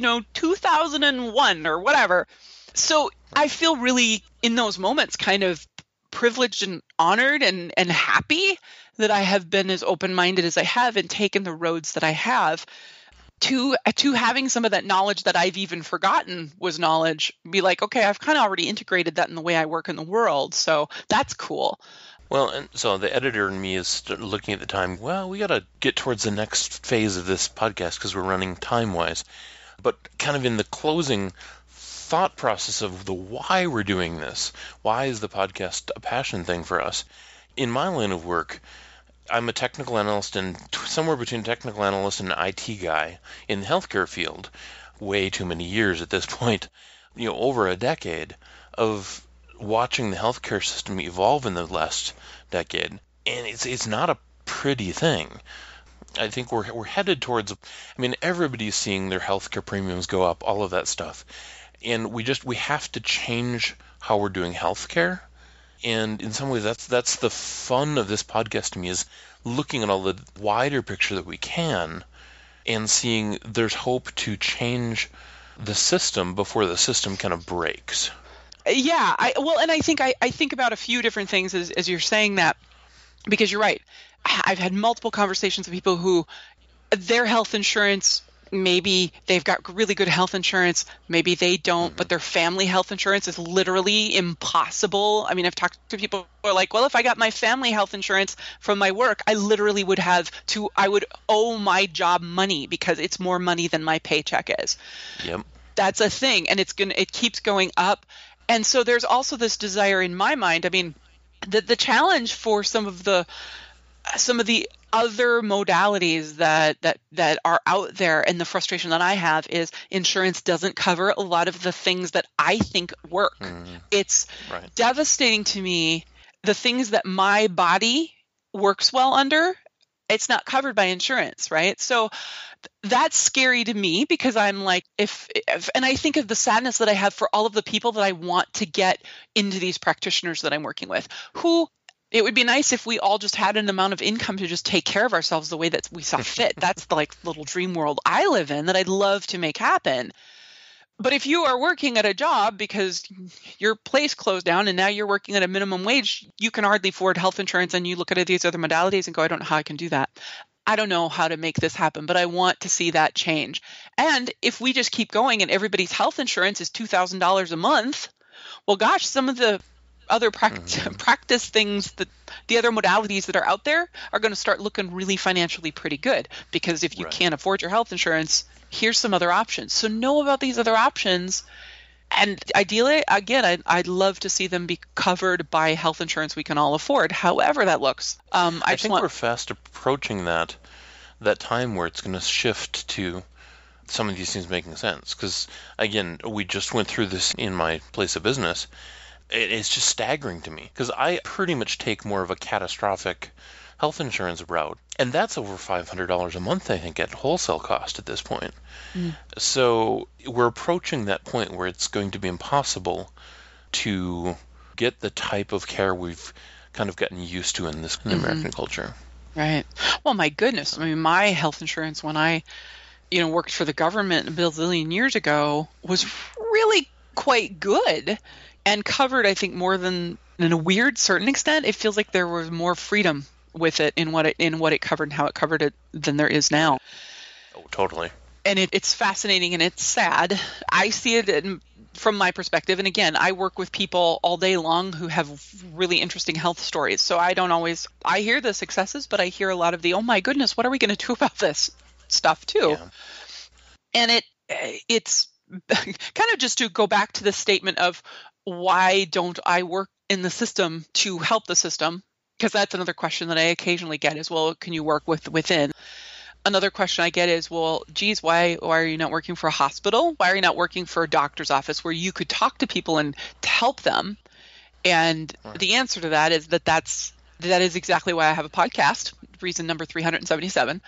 2001 or whatever. So I feel really, in those moments, kind of privileged and honored and happy that I have been as open-minded as I have and taken the roads that I have to having some of that knowledge that I've even forgotten was knowledge, be like, okay, I've kind of already integrated that in the way I work in the world. So that's cool. Well, and so the editor and me is looking at the time, well, we got to get towards the next phase of this podcast because we're running time-wise. But kind of in the closing thought process of the why we're doing this, why is the podcast a passion thing for us? In my line of work, I'm a technical analyst and somewhere between technical analyst and an IT guy in the healthcare field. Way too many years at this point, over a decade of watching the healthcare system evolve in the last decade. And it's not a pretty thing. I think we're headed towards, everybody's seeing their healthcare premiums go up, all of that stuff. And we have to change how we're doing healthcare. And in some ways, that's the fun of this podcast to me, is looking at all the wider picture that we can and seeing there's hope to change the system before the system kind of breaks. Yeah, and I think about a few different things as you're saying that, because you're right. I've had multiple conversations with people who their health insurance, maybe they've got really good health insurance, maybe they don't, but their family health insurance is literally impossible. I mean, I've talked to people who are like, well, if I got my family health insurance from my work, I literally would I would owe my job money because it's more money than my paycheck is. Yep. That's a thing. And it keeps going up. And so there's also this desire in my mind. I mean, the challenge for some of the other modalities that are out there, and the frustration that I have is insurance doesn't cover a lot of the things that I think work. It's devastating to me, the things that my body works well under, it's not covered by insurance, right? So that's scary to me, because I'm like, and I think of the sadness that I have for all of the people that I want to get into these practitioners that I'm working with, who it would be nice if we all just had an amount of income to just take care of ourselves the way that we saw fit. That's the little dream world I live in that I'd love to make happen. But if you are working at a job because your place closed down and now you're working at a minimum wage, you can hardly afford health insurance, and you look at these other modalities and go, I don't know how I can do that. I don't know how to make this happen, but I want to see that change. And if we just keep going and everybody's health insurance is $2,000 a month, well, gosh, some of the other practice things, that the other modalities that are out there are going to start looking really financially pretty good, because if you can't afford your health insurance, here's some other options. So know about these other options. And ideally, again, I'd love to see them be covered by health insurance we can all afford, however that looks. I think we're fast approaching that time where it's going to shift to some of these things making sense. Because, again, we just went through this in my place of business. It's just staggering to me, because I pretty much take more of a catastrophic health insurance route, and that's over $500 a month, I think, at wholesale cost at this point. So we're approaching that point where it's going to be impossible to get the type of care we've kind of gotten used to in the American culture. Right. Well, my goodness. I mean, my health insurance when I, worked for the government a bazillion years ago was really quite good. And covered, I think, more than, in a weird certain extent, it feels like there was more freedom with it in what it covered and how it covered it than there is now. Oh, totally. And it's fascinating and it's sad. I see it in from my perspective, and again, I work with people all day long who have really interesting health stories. So I hear the successes, but I hear a lot of the, oh my goodness, what are we going to do about this stuff too? Yeah. And it's kind of just to go back to the statement of why don't I work in the system to help the system? Because that's another question that I occasionally get is, well, can you work within? Another question I get is, well, geez, why are you not working for a hospital? Why are you not working for a doctor's office where you could talk to people and to help them? And the answer to that is that is exactly why I have a podcast, reason number 377,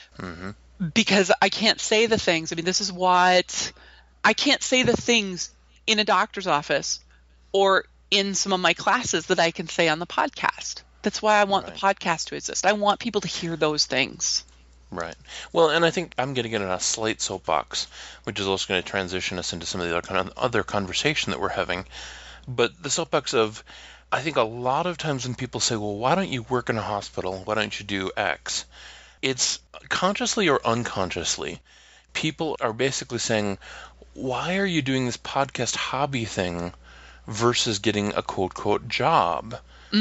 because I can't say the things. I mean, this is what I can't say the things in a doctor's office or in some of my classes that I can say on the podcast. That's why I want the podcast to exist. I want people to hear those things. Right. Well, and I think I'm going to get on a slight soapbox, which is also going to transition us into some of the other conversation that we're having. But the soapbox of, I think a lot of times when people say, well, why don't you work in a hospital? Why don't you do X? It's consciously or unconsciously, people are basically saying, why are you doing this podcast hobby thing versus getting a quote job?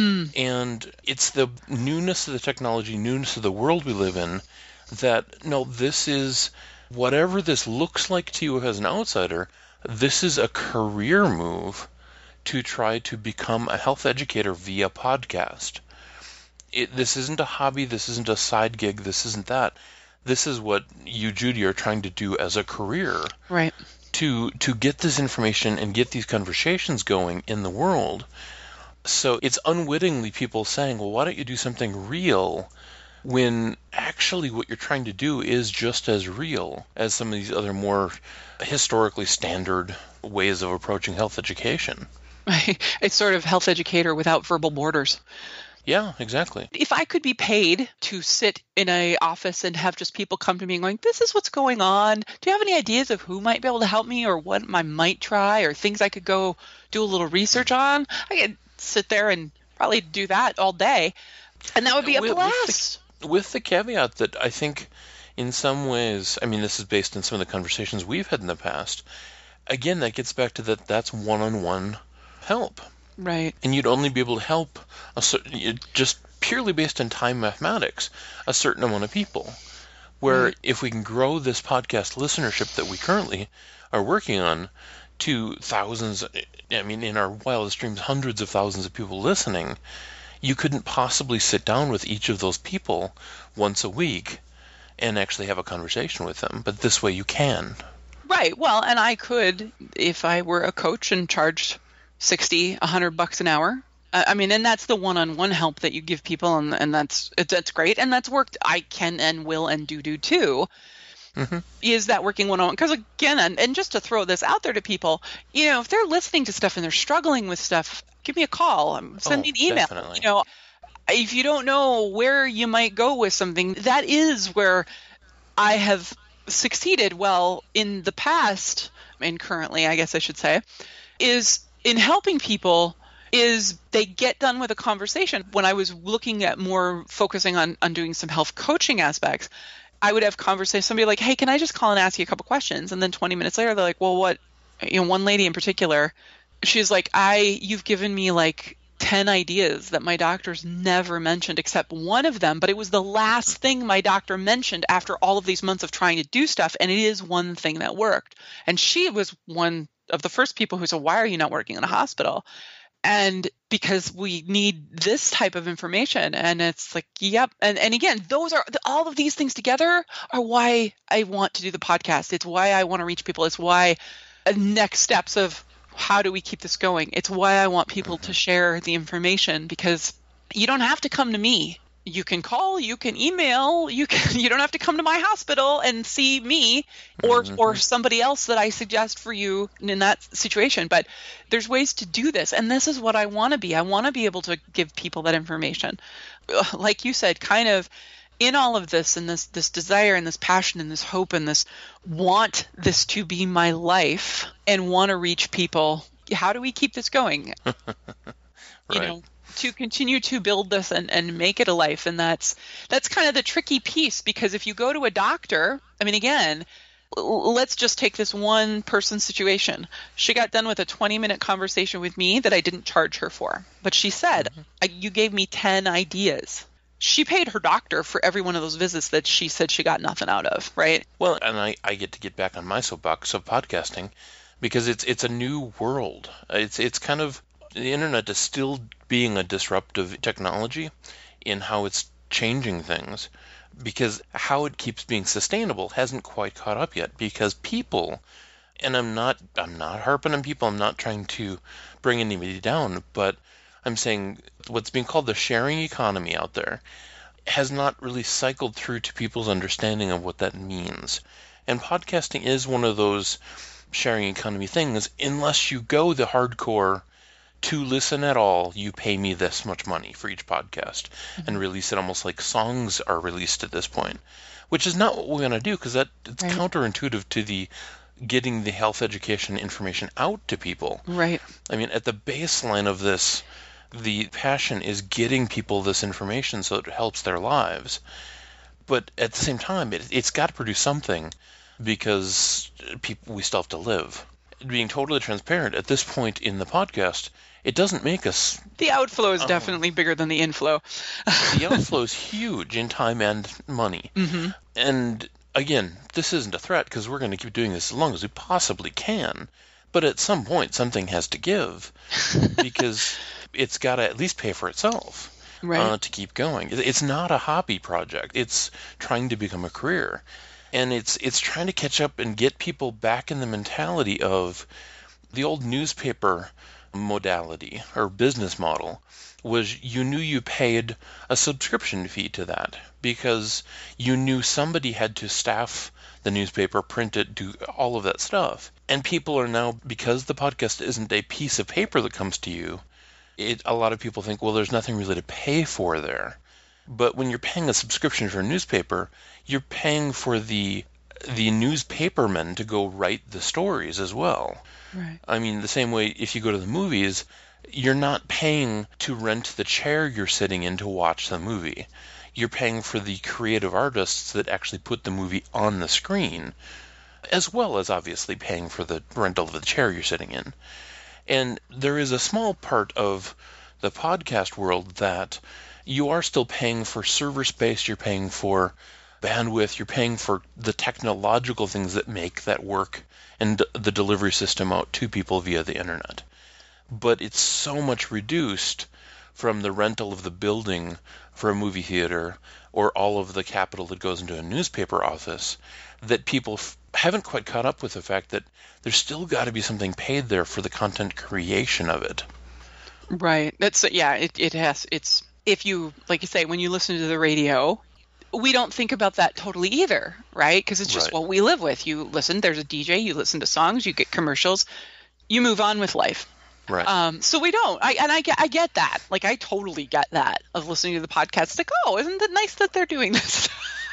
And it's the newness of the technology, newness of the world we live in, that, no, this is, whatever this looks like to you as an outsider, this is a career move to try to become a health educator via podcast. This isn't a hobby, this isn't a side gig, this isn't that. This is what you, Judy, are trying to do as a career. Right. To get this information and get these conversations going in the world. So it's unwittingly people saying, well, why don't you do something real, when actually what you're trying to do is just as real as some of these other more historically standard ways of approaching health education. It's sort of health educator without verbal borders. Yeah, exactly. If I could be paid to sit in an office and have just people come to me and going, this is what's going on. Do you have any ideas of who might be able to help me or what I might try or things I could go do a little research on? I could sit there and probably do that all day. And that would be a blast. With the caveat that I think in some ways, I mean, this is based on some of the conversations we've had in the past. Again, that gets back to that's one-on-one help. Right. And you'd only be able to help just purely based on time mathematics, a certain amount of people. Where if we can grow this podcast listenership that we currently are working on to thousands, I mean, in our wildest dreams, hundreds of thousands of people listening, you couldn't possibly sit down with each of those people once a week and actually have a conversation with them. But this way you can. Right. Well, and I could, if I were a coach and charged $60, $100 an hour. I mean, and that's the one-on-one help that you give people, and that's great, and that's worked. I can and will and do too. Is that working one-on-one? Because again, and just to throw this out there to people, if they're listening to stuff and they're struggling with stuff, give me a call, send me an email. Definitely. If you don't know where you might go with something, that is where I have succeeded well in the past, and currently, I guess I should say, is in helping people is they get done with a conversation. When I was looking at more focusing on doing some health coaching aspects, I would have conversations, somebody like, hey, can I just call and ask you a couple questions? And then 20 minutes later, they're like, well, what, one lady in particular, she's like, you've given me like 10 ideas that my doctor's never mentioned except one of them, but it was the last thing my doctor mentioned after all of these months of trying to do stuff, and it is one thing that worked. And she was one of the first people who said, why are you not working in a hospital? And because we need this type of information. And it's like, yep. And again, those are all of these things together are why I want to do the podcast. It's why I want to reach people. It's why next steps of how do we keep this going? It's why I want people to share the information, because you don't have to come to me. You can call, you can email, you don't have to come to my hospital and see me or somebody else that I suggest for you in that situation. But there's ways to do this. And this is what I want to be. I want to be able to give people that information. Like you said, kind of in all of this and this desire and this passion and this hope and this want this to be my life and want to reach people. How do we keep this going? Right. To continue to build this and make it a life. And that's kind of the tricky piece, because if you go to a doctor, I mean, again, let's just take this one person situation. She got done with a 20-minute conversation with me that I didn't charge her for. But she said, you gave me 10 ideas. She paid her doctor for every one of those visits that she said she got nothing out of, right? Well, and I get to get back on my soapbox of podcasting because it's a new world. It's kind of, the internet is still being a disruptive technology in how it's changing things, because how it keeps being sustainable hasn't quite caught up yet, because people, and I'm not harping on people, I'm not trying to bring anybody down, but I'm saying what's being called the sharing economy out there has not really cycled through to people's understanding of what that means. And podcasting is one of those sharing economy things. Unless you go the hardcore, to listen at all, you pay me this much money for each podcast, and release it almost like songs are released at this point, which is not what we're going to do, because it's counterintuitive to the getting the health education information out to people. Right. I mean, at the baseline of this, the passion is getting people this information so it helps their lives. But at the same time, it's got to produce something, because we still have to live. Being totally transparent, at this point in the podcast, it doesn't make us... The outflow is definitely bigger than the inflow. The outflow is huge in time and money. Mm-hmm. And again, this isn't a threat, because we're going to keep doing this as long as we possibly can. But at some point, something has to give, because it's got to at least pay for itself to keep going. It's not a hobby project. It's trying to become a career. And it's trying to catch up and get people back in the mentality of the old newspaper modality or business model was you knew you paid a subscription fee to that because you knew somebody had to staff the newspaper, print it, do all of that stuff. And people are now, because the podcast isn't a piece of paper that comes to you, a lot of people think, well, there's nothing really to pay for there. But when you're paying a subscription for a newspaper, you're paying for the newspapermen to go write the stories as well. Right. I mean, the same way if you go to the movies, you're not paying to rent the chair you're sitting in to watch the movie. You're paying for the creative artists that actually put the movie on the screen, as well as obviously paying for the rental of the chair you're sitting in. And there is a small part of the podcast world that you are still paying for server space, you're paying for bandwidth, you're paying for the technological things that make that work and the delivery system out to people via the internet. But it's so much reduced from the rental of the building for a movie theater or all of the capital that goes into a newspaper office that people haven't quite caught up with the fact that there's still got to be something paid there for the content creation of it. Right. It has. It's, if you, like you say, when you listen to the radio, we don't think about that totally either, right? Because it's just what we live with. You listen, there's a DJ, you listen to songs, you get commercials, you move on with life. Right. So we don't. I get that. Like, I totally get that of listening to the podcast. Like, oh, isn't it nice that they're doing this?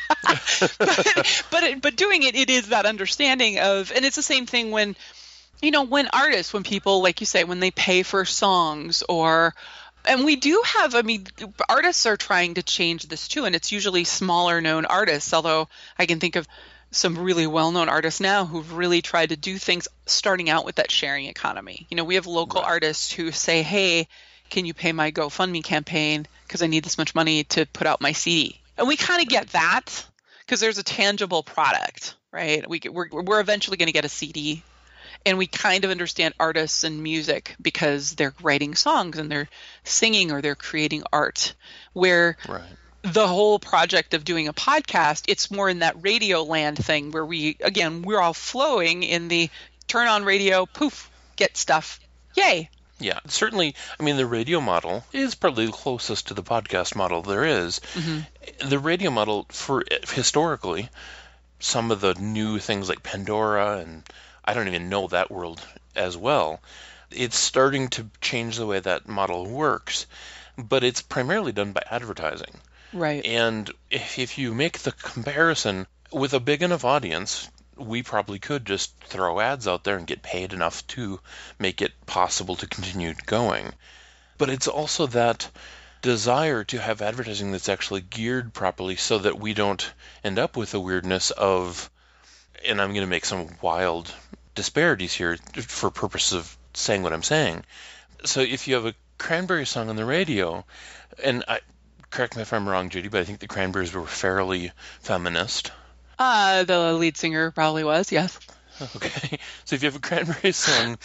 but doing it is that understanding of, and it's the same thing when, when artists, when people, like you say, when they pay for songs and we do have, artists are trying to change this too, and it's usually smaller known artists, although I can think of some really well-known artists now who've really tried to do things starting out with that sharing economy. We have local artists who say, hey, can you pay my GoFundMe campaign because I need this much money to put out my CD? And we kind of get that because there's a tangible product, right? We're eventually going to get a CD. And we kind of understand artists and music because they're writing songs and they're singing or they're creating art, where the whole project of doing a podcast, it's more in that radio land thing where we're all flowing in the turn on radio, poof, get stuff. Yay. Yeah, certainly. The radio model is probably the closest to the podcast model there is. Mm-hmm. The radio model, for historically, some of the new things like Pandora, and I don't even know that world as well, it's starting to change the way that model works, but it's primarily done by advertising. Right. And if you make the comparison with a big enough audience, we probably could just throw ads out there and get paid enough to make it possible to continue going. But it's also that desire to have advertising that's actually geared properly so that we don't end up with the weirdness of and I'm going to make some wild disparities here for purposes of saying what I'm saying. So if you have a Cranberry song on the radio, and correct me if I'm wrong, Judy, but I think the Cranberries were fairly feminist. The lead singer probably was, yes. Okay. So if you have a Cranberry song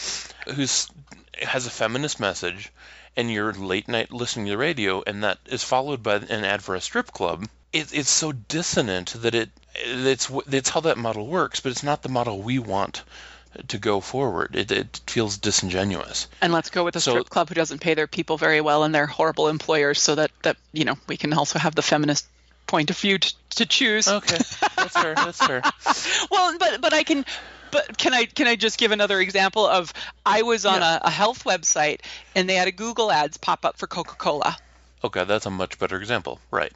has a feminist message, and you're late night listening to the radio, and that is followed by an ad for a strip club, it's so dissonant that it's how that model works, but it's not the model we want to go forward. It feels disingenuous. And let's go with a strip club who doesn't pay their people very well, and they're horrible employers, so that we can also have the feminist point of view to choose. Okay, that's fair. Well, but can I just give another example of, I was on a health website, and they had a Google ads pop up for Coca-Cola. Okay, that's a much better example. Right.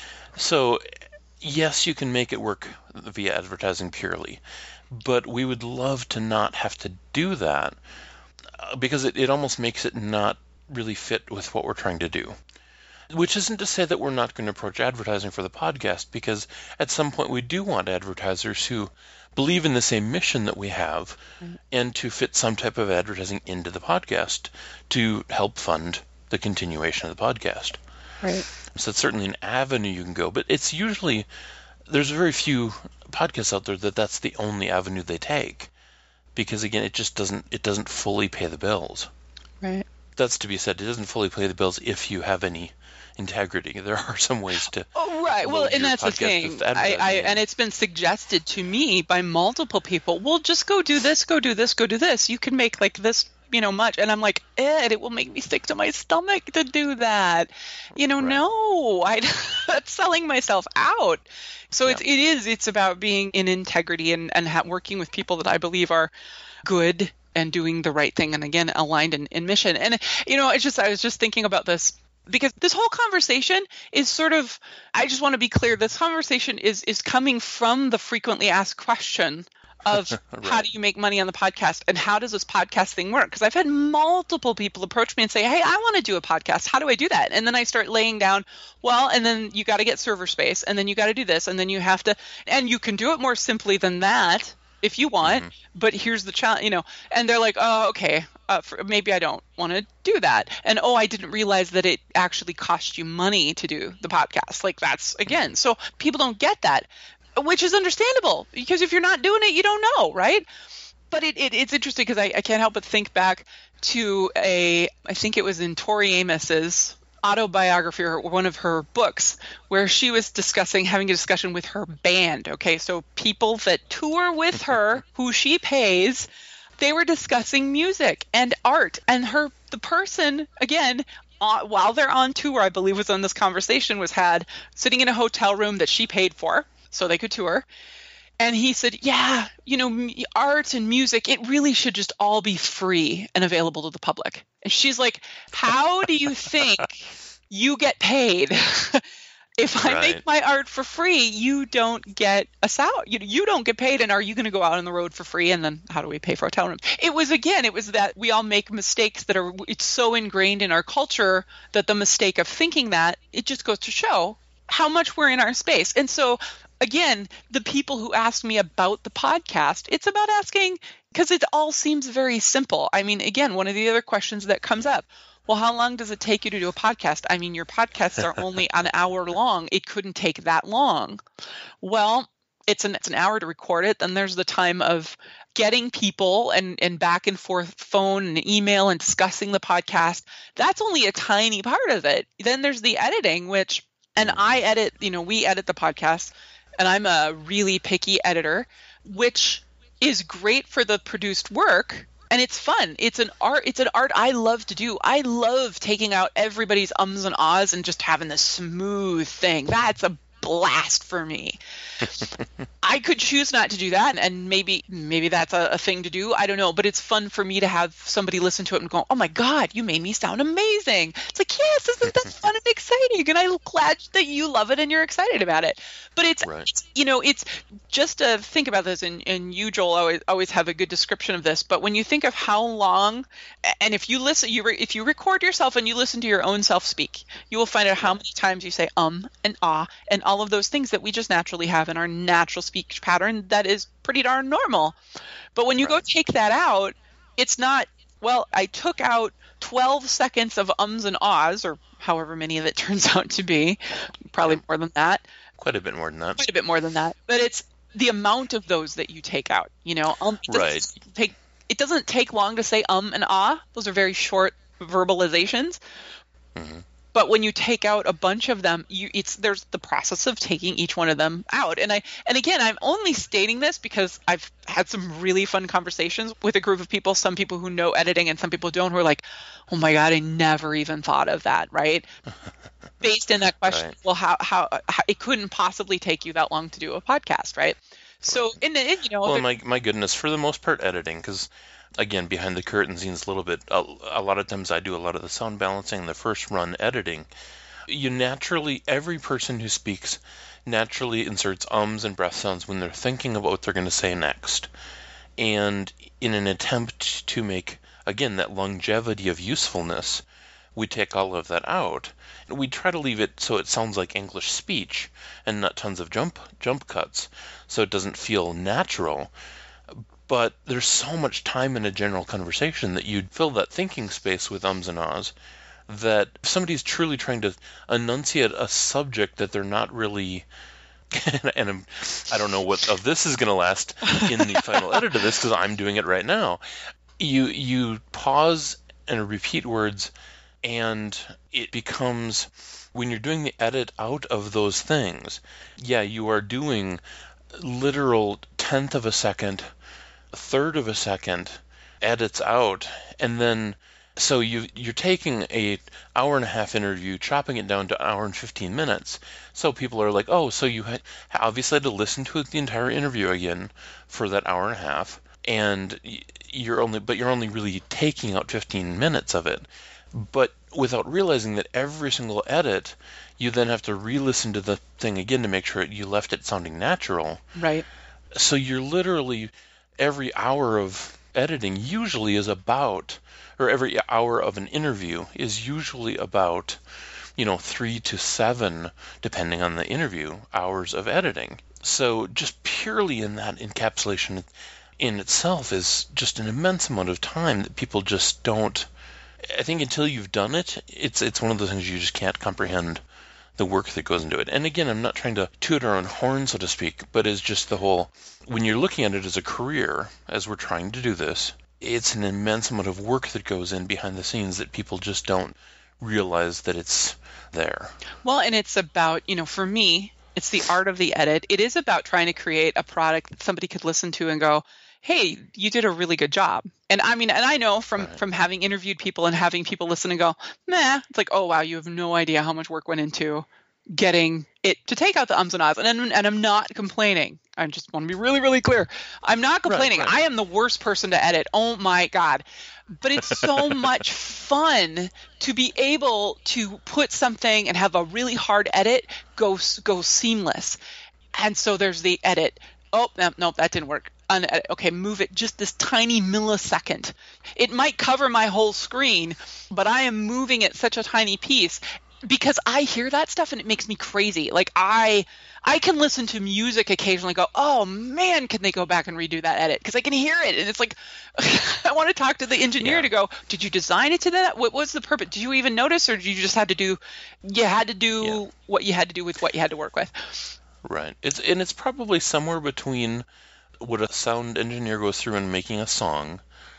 So, yes, you can make it work via advertising purely, but we would love to not have to do that, because it almost makes it not really fit with what we're trying to do. Which isn't to say that we're not going to approach advertising for the podcast, because at some point we do want advertisers who believe in the same mission that we have, and to fit some type of advertising into the podcast to help fund the continuation of the podcast. Right. So it's certainly an avenue you can go, but it's usually, there's very few podcasts out there that's the only avenue they take, because again, it doesn't fully pay the bills. Right. That's to be said. It doesn't fully pay the bills if you have any integrity. There are some ways to. Oh, right. Well, and that's the thing. And it's been suggested to me by multiple people. Well, just go do this, go do this, go do this. You can make like this, much. And I'm like, Ed, it will make me sick to my stomach to do that. Right. No, that's selling myself out. So it's about being in integrity and working with people that I believe are good and doing the right thing. And again, aligned in mission. And, I was just thinking about this, because this whole conversation is sort of, I just want to be clear, this conversation is coming from the frequently asked question of right. How do you make money on the podcast, and how does this podcast thing work? Because I've had multiple people approach me and say, hey, I want to do a podcast. How do I do that? And then I start laying down, and then you got to get server space, and then you got to do this, and then you have to, and you can do it more simply than that if you want, but here's the challenge, and they're like, oh, okay, maybe I don't want to do that. And, I didn't realize that it actually cost you money to do the podcast. Like, that's, again, so people don't get that, which is understandable, because if you're not doing it, you don't know, right? But it's interesting, because I can't help but think back to I think it was in Tori Amos's autobiography, or one of her books, where she was having a discussion with her band. Okay, so people that tour with her, who she pays, they were discussing music and art, and the person, again, while they're on tour, I believe was on this conversation, was had sitting in a hotel room that she paid for so they could tour. And he said, yeah, art and music, it really should just all be free and available to the public. And she's like, how do you think you get paid? If I make my art for free, you don't get a salary. You don't get paid. And are you going to go out on the road for free? And then how do we pay for hotel rooms? It was that we all make mistakes it's so ingrained in our culture that the mistake of thinking that, it just goes to show how much we're in our space. And so, again, the people who ask me about the podcast, it's about asking, because it all seems very simple. I mean, again, one of the other questions that comes up, well, how long does it take you to do a podcast? I mean, your podcasts are only an hour long. It couldn't take that long. Well, it's an hour to record it. Then there's the time of getting people and back and forth phone and email and discussing the podcast. That's only a tiny part of it. Then there's the editing, and I edit, we edit the podcast, and I'm a really picky editor, which is great for the produced work. And it's fun. It's an art I love to do. I love taking out everybody's ums and ahs and just having this smooth thing. That's a blast for me. I could choose not to do that, and maybe that's a thing to do. I don't know, but it's fun for me to have somebody listen to it and go, oh my God, you made me sound amazing. It's like, yes, that's fun and exciting. amazing. And I'm glad that you love it and you're excited about it. But it's, Right. it's just to think about this, and you, Joel, always have a good description of this. But when you think of how long, and if you listen, if you record yourself and you listen to your own self speak, you will find out how many times you say and ah and all of those things that we just naturally have in our natural speech pattern that is pretty darn normal. But when you go take that out, it's not, well, I took out 12 seconds of ums and ahs, or however many of it turns out to be, probably more than that. Quite a bit more than that. Quite a bit more than that. But it's the amount of those that you take out, It doesn't take long to say and ah. Those are very short verbalizations. Mm-hmm. But when you take out a bunch of them, there's the process of taking each one of them out. And again, I'm only stating this because I've had some really fun conversations with a group of people, some people who know editing and some people don't, who are like, oh my God, I never even thought of that, right? Based in that question, right. Well, how it couldn't possibly take you that long to do a podcast, right? So, well, my goodness, for the most part, editing, because again, behind the curtain scenes a little bit, a lot of times I do a lot of the sound balancing, the first run editing. Every person who speaks naturally inserts ums and breath sounds when they're thinking about what they're going to say next. And in an attempt to make, again, that longevity of usefulness, we take all of that out. And we try to leave it so it sounds like English speech and not tons of jump cuts, so it doesn't feel natural. But there's so much time in a general conversation that you'd fill that thinking space with ums and ahs, that if somebody's truly trying to enunciate a subject that they're not really, and I don't know what of this is going to last in the final edit of this because I'm doing it right now. You pause and repeat words, and it becomes, when you're doing the edit out of those things, you are doing literal tenth of a second, a third of a second edits out, and then so you're taking a hour and a half interview, chopping it down to an hour and 15 minutes. So people are like, oh, so you obviously had to listen to the entire interview again for that hour and a half, and you're only really taking out 15 minutes of it. But without realizing that every single edit, you then have to re-listen to the thing again to make sure you left it sounding natural. Right. So you're literally, every hour of editing usually is about, or every hour of an interview is usually about, 3 to 7, depending on the interview, hours of editing. So just purely in that encapsulation in itself is just an immense amount of time that people just don't. I think until you've done it, it's one of those things you just can't comprehend the work that goes into it. And again, I'm not trying to toot our own horn, so to speak, but it's just the whole, when you're looking at it as a career, as we're trying to do this, it's an immense amount of work that goes in behind the scenes that people just don't realize that it's there. Well, and it's about, for me, it's the art of the edit. It is about trying to create a product that somebody could listen to and go, hey, you did a really good job. And I know from having interviewed people and having people listen and go, nah, it's like, oh, wow, you have no idea how much work went into getting it to take out the ums and ahs. And I'm not complaining. I just want to be really, really clear. I'm not complaining. Right. I am the worst person to edit. Oh, my God. But it's so much fun to be able to put something and have a really hard edit go seamless. And so there's the edit. Oh, no, that didn't work. Okay, move it just this tiny millisecond. It might cover my whole screen, but I am moving it such a tiny piece because I hear that stuff and it makes me crazy. Like I can listen to music occasionally and go, oh man, can they go back and redo that edit? Because I can hear it. And it's like, I want to talk to the engineer to go, did you design it to that? What was the purpose? Did you even notice, or did you just what you had to do with what you had to work with? Right. It's probably somewhere between what a sound engineer goes through in making a song,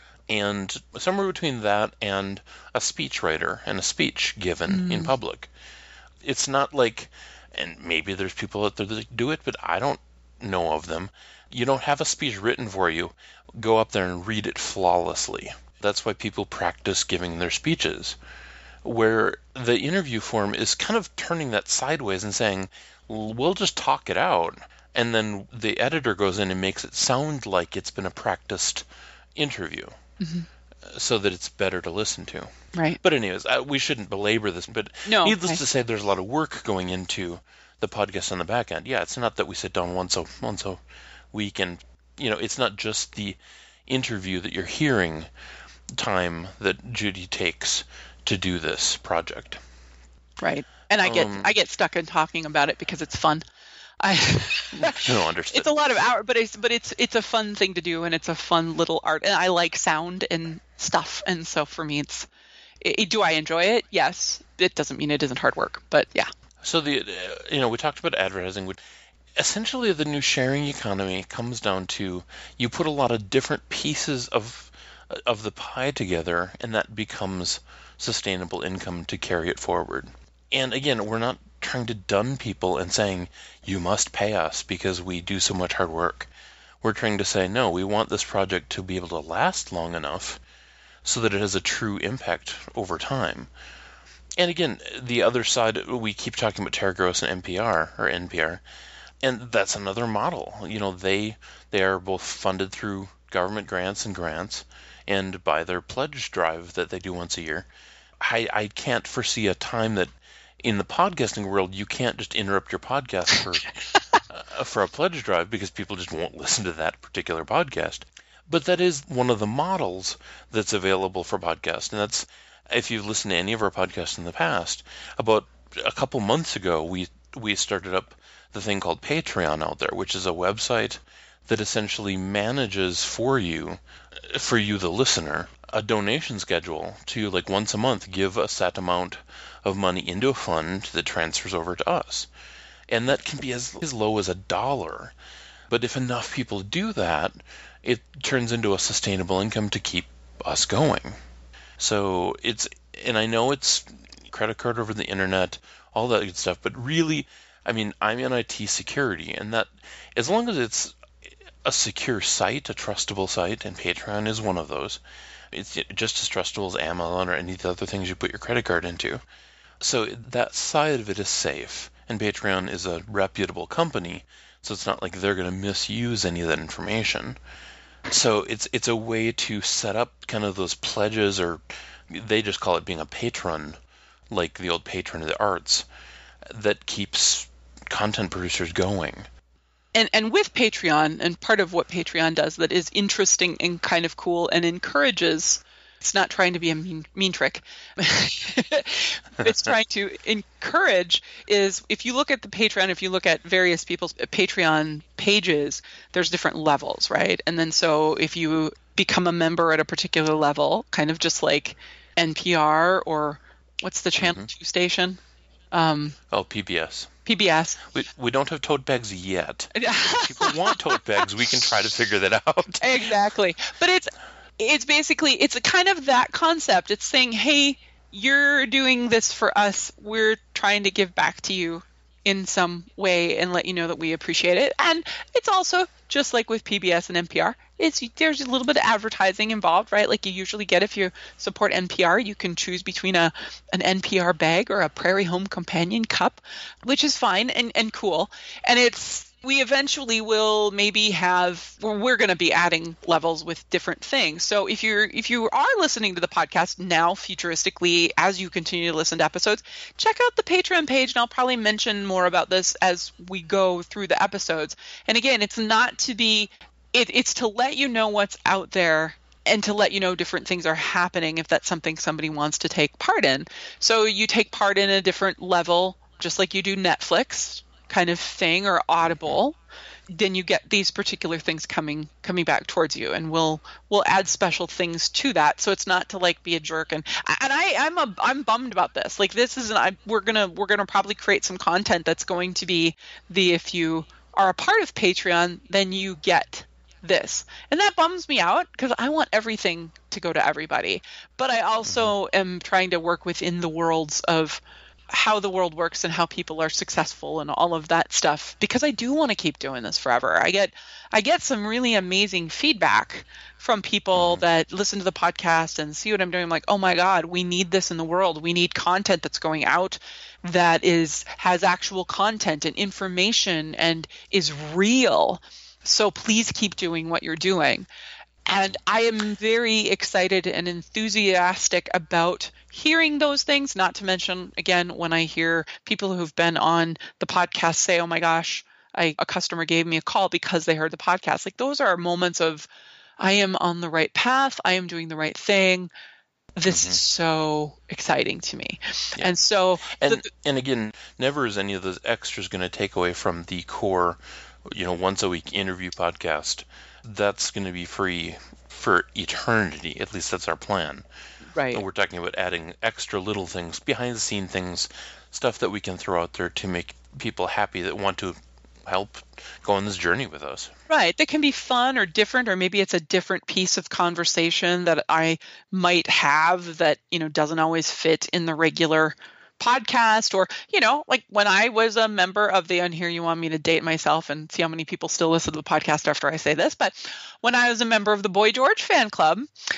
and somewhere between that and a speechwriter and a speech given in public. It's not like, and maybe there's people out there that do it, but I don't know of them. You don't have a speech written for you, go up there and read it flawlessly. That's why people practice giving their speeches, where the interview form is kind of turning that sideways and saying, we'll just talk it out. And then the editor goes in and makes it sound like it's been a practiced interview. Mm-hmm. so that it's better to listen to. Right. But anyways, we shouldn't belabor this, but needless to say, there's a lot of work going into the podcast on the back end. Yeah, it's not that we sit down once a week and, it's not just the interview that you're hearing time that Judy takes to do this project. Right. And I get stuck in talking about it because it's fun. Understood. It's a lot of hours, but it's a fun thing to do, and it's a fun little art, and I like sound and stuff, and so for me, do I enjoy it? Yes. It doesn't mean it isn't hard work, but yeah. So we talked about advertising. Essentially, the new sharing economy comes down to you put a lot of different pieces of the pie together, and that becomes sustainable income to carry it forward. And again, we're not trying to dun people and saying, you must pay us because we do so much hard work. We're trying to say, no, we want this project to be able to last long enough so that it has a true impact over time. And again, the other side, we keep talking about Terra Gross and NPR, and that's another model. They are both funded through government grants and by their pledge drive that they do once a year. I can't foresee a time that in the podcasting world, you can't just interrupt your podcast for a pledge drive because people just won't listen to that particular podcast. But that is one of the models that's available for podcasts. And that's, if you've listened to any of our podcasts in the past, about a couple months ago, we started up the thing called Patreon out there, which is a website that essentially manages for you, the listener, a donation schedule to, like, once a month, give a set amount of money into a fund that transfers over to us. And that can be as low as $1. But if enough people do that, it turns into a sustainable income to keep us going. So and I know it's credit card over the internet, all that good stuff, but really, I'm in IT security, and that, as long as it's a secure site, a trustable site, and Patreon is one of those, it's just as trustable as Amazon or any of the other things you put your credit card into. So that side of it is safe, and Patreon is a reputable company, so it's not like they're going to misuse any of that information. So it's a way to set up kind of those pledges, or they just call it being a patron, like the old patron of the arts, that keeps content producers going. And with Patreon, and part of what Patreon does that is interesting and kind of cool and encourages, it's not trying to be a mean trick. It's trying to encourage is, if you look at the Patreon, if you look at various people's Patreon pages, there's different levels, right? And then so if you become a member at a particular level, kind of just like NPR, or what's the Channel 2 station? PBS. PBS. We don't have tote bags yet. If people want tote bags, we can try to figure that out. Exactly. But it's basically, it's a kind of that concept. It's saying, hey, you're doing this for us. We're trying to give back to you in some way and let you know that we appreciate it. And it's also, just like with PBS and NPR, there's a little bit of advertising involved, right? Like you usually get if you support NPR, you can choose between an NPR bag or a Prairie Home Companion cup, which is fine and cool. And we eventually will maybe we're going to be adding levels with different things. So if you are listening to the podcast now futuristically, as you continue to listen to episodes, check out the Patreon page, and I'll probably mention more about this as we go through the episodes. And again, it's not to be, it's to let you know what's out there and to let you know different things are happening if that's something somebody wants to take part in. So you take part in a different level, just like you do Netflix kind of thing, or Audible, then you get these particular things coming back towards you, and we'll add special things to that. So it's not to like be a jerk. And I'm bummed about this. Like this isn't. We're gonna probably create some content that's going to be if you are a part of Patreon, then you get this, and that bums me out because I want everything to go to everybody. But I also am trying to work within the worlds of how the world works and how people are successful and all of that stuff, because I do want to keep doing this forever. I get some really amazing feedback from people that listen to the podcast and see what I'm doing. I'm like, oh my God, we need this in the world. We need content that's going out that has actual content and information and is real. So please keep doing what you're doing. And I am very excited and enthusiastic about hearing those things, not to mention, again, when I hear people who've been on the podcast say, oh my gosh, a customer gave me a call because they heard the podcast. Like, those are moments of, I am on the right path. I am doing the right thing. This is so exciting to me. Yeah. And so... And again, never is any of those extras going to take away from the core, once a week interview podcast. That's going to be free for eternity. At least that's our plan. Right. And we're talking about adding extra little things, behind the scene things, stuff that we can throw out there to make people happy that want to help go on this journey with us. Right. That can be fun or different, or maybe it's a different piece of conversation that I might have that, doesn't always fit in the regular podcast. Or, like when I was a member of and here you want me to date myself and see how many people still listen to the podcast after I say this, but when I was a member of the Boy George fan club,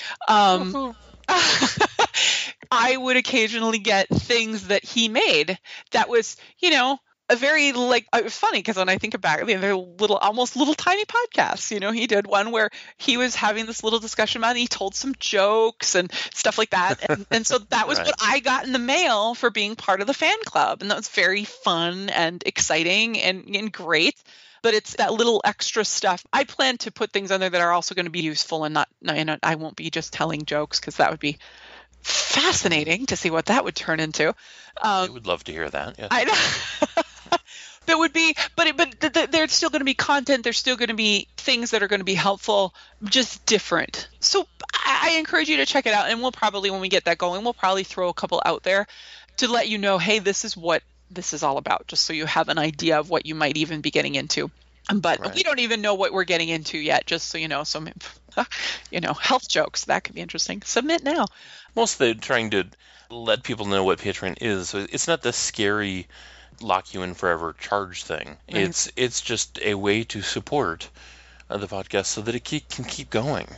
I would occasionally get things that he made that was, a very funny, because when I think about it, they're almost little tiny podcasts. He did one where he was having this little discussion about it. He told some jokes and stuff like that. And so that was right. What I got in the mail for being part of the fan club. And that was very fun and exciting and great. But it's that little extra stuff. I plan to put things on there that are also going to be useful and I won't be just telling jokes, because that would be fascinating to see what that would turn into. I would love to hear that. Yes. I know. That would be, but there's still going to be content. There's still going to be things that are going to be helpful, just different. So I encourage you to check it out. And we'll probably, when we get that going, we'll probably throw a couple out there to let you know, hey, this is what this is all about, just so you have an idea of what you might even be getting into. But right. We don't even know what we're getting into yet, just so you know. So, health jokes, that could be interesting. Submit now. Mostly trying to let people know what Patreon is. So it's not the scary lock you in forever charge thing. Right. It's just a way to support the podcast so that it can keep going.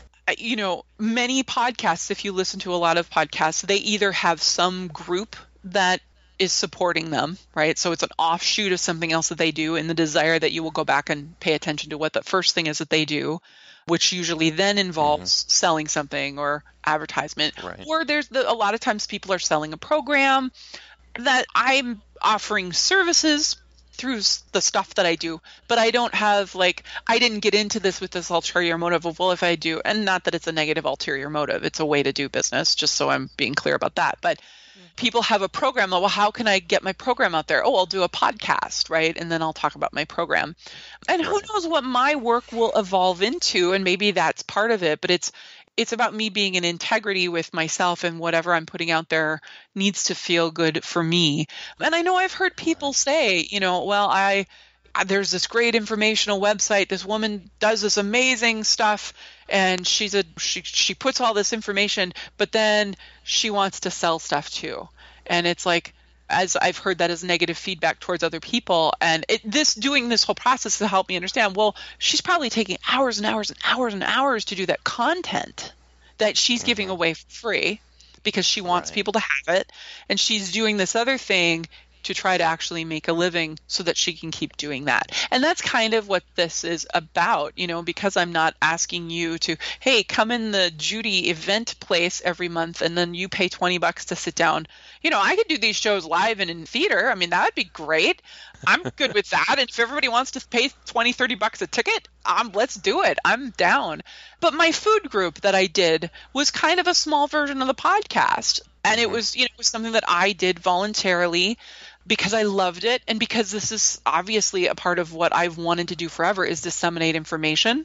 Many podcasts, if you listen to a lot of podcasts, they either have some group that is supporting them, right? So it's an offshoot of something else that they do, and the desire that you will go back and pay attention to what the first thing is that they do, which usually then involves selling something or advertisement. Right. Or there's a lot of times people are selling a program that I'm offering services through the stuff that I do, but I don't have I didn't get into this with this ulterior motive of, well, if I do, and not that it's a negative ulterior motive, it's a way to do business, just so I'm being clear about that. But people have a program, well, how can I get my program out there? Oh, I'll do a podcast, right? And then I'll talk about my program. And who knows what my work will evolve into, and maybe that's part of it, but it's about me being in integrity with myself, and whatever I'm putting out there needs to feel good for me. And I know I've heard people say, well, there's this great informational website. This woman does this amazing stuff, and she puts all this information, but then she wants to sell stuff too. And it's like, as I've heard that as negative feedback towards other people, and doing this whole process to help me understand, well, she's probably taking hours and hours and hours and hours to do that content that she's giving away for free because she wants people to have it, and she's doing this other thing to try to actually make a living so that she can keep doing that. And that's kind of what this is about, because I'm not asking you to, hey, come in the Judy event place every month and then you pay $20 to sit down. I could do these shows live and in theater. I mean, that would be great. I'm good with that. And if everybody wants to pay $20-$30 a ticket, let's do it. I'm down. But my food group that I did was kind of a small version of the podcast. And it was, it was something that I did voluntarily because I loved it, and because this is obviously a part of what I've wanted to do forever, is disseminate information.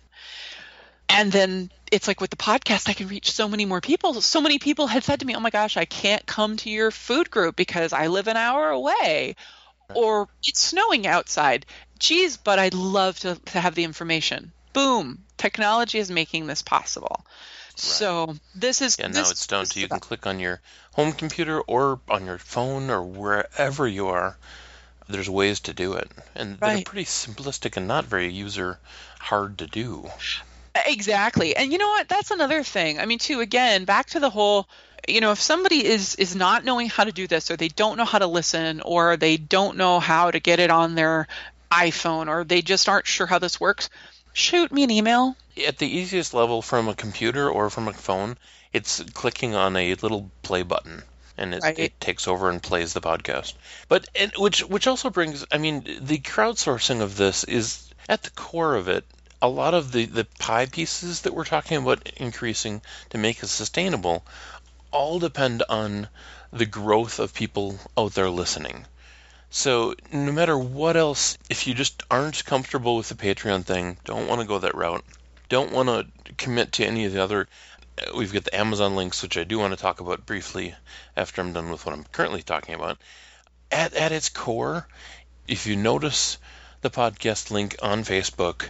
And then it's like with the podcast, I can reach so many more people. So many people had said to me, oh my gosh, I can't come to your food group because I live an hour away, or it's snowing outside. Geez, but I'd love to have the information. Boom. Technology is making this possible. Right. So this is... Yeah, now it's down to you can click on your home computer or on your phone or wherever you are. There's ways to do it. And they're pretty simplistic and not very user hard to do. Exactly. And you know what? That's another thing. I mean, too, again, back to the whole, if somebody is not knowing how to do this, or they don't know how to listen, or they don't know how to get it on their iPhone, or they just aren't sure how this works, shoot me an email. At the easiest level from a computer or from a phone, it's clicking on a little play button, and it takes over and plays the podcast. But which also brings, I mean, the crowdsourcing of this is at the core of it. A lot of the pie pieces that we're talking about increasing to make it sustainable all depend on the growth of people out there listening. So no matter what else, if you just aren't comfortable with the Patreon thing, don't want to go that route, don't want to commit to any of the other, we've got the Amazon links, which I do want to talk about briefly after I'm done with what I'm currently talking about. At its core, if you notice the podcast link on Facebook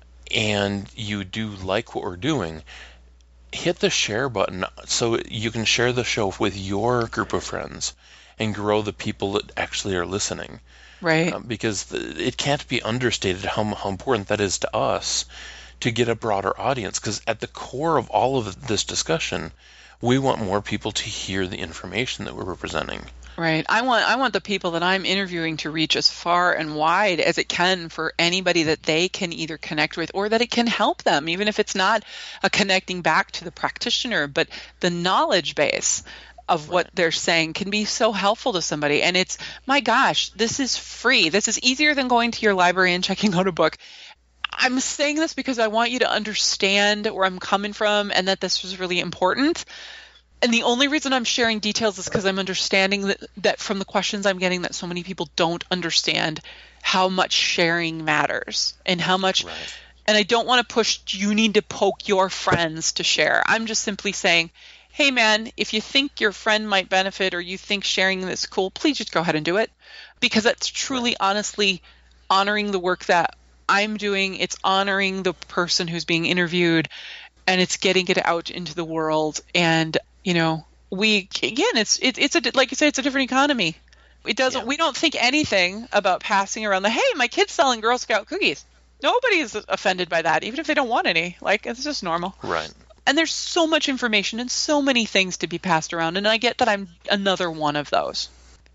and you do like what we're doing, hit the share button so you can share the show with your group of friends and grow the people that actually are listening. Right. Because it can't be understated how important that is to us to get a broader audience. Because at the core of all of this discussion, we want more people to hear the information that we're representing. Right. I want the people that I'm interviewing to reach as far and wide as it can for anybody that they can either connect with or that it can help them, even if it's not a connecting back to the practitioner, but the knowledge base of what they're saying can be so helpful to somebody. And it's, my gosh, this is free. This is easier than going to your library and checking out a book. I'm saying this because I want you to understand where I'm coming from and that this was really important. And the only reason I'm sharing details is because I'm understanding that from the questions I'm getting that so many people don't understand how much sharing matters and how much, and I don't want to push, you need to poke your friends to share. I'm just simply saying, hey man, if you think your friend might benefit or you think sharing this is cool, please just go ahead and do it, because that's truly, honestly honoring the work that I'm doing. It's honoring the person who's being interviewed, and it's getting it out into the world. And you know, it's like you say, it's a different economy. It doesn't. We don't think anything about passing around hey, my kid's selling Girl Scout cookies. Nobody's offended by that, even if they don't want any. Like, it's just normal. Right. And there's so much information and so many things to be passed around, and I get that I'm another one of those.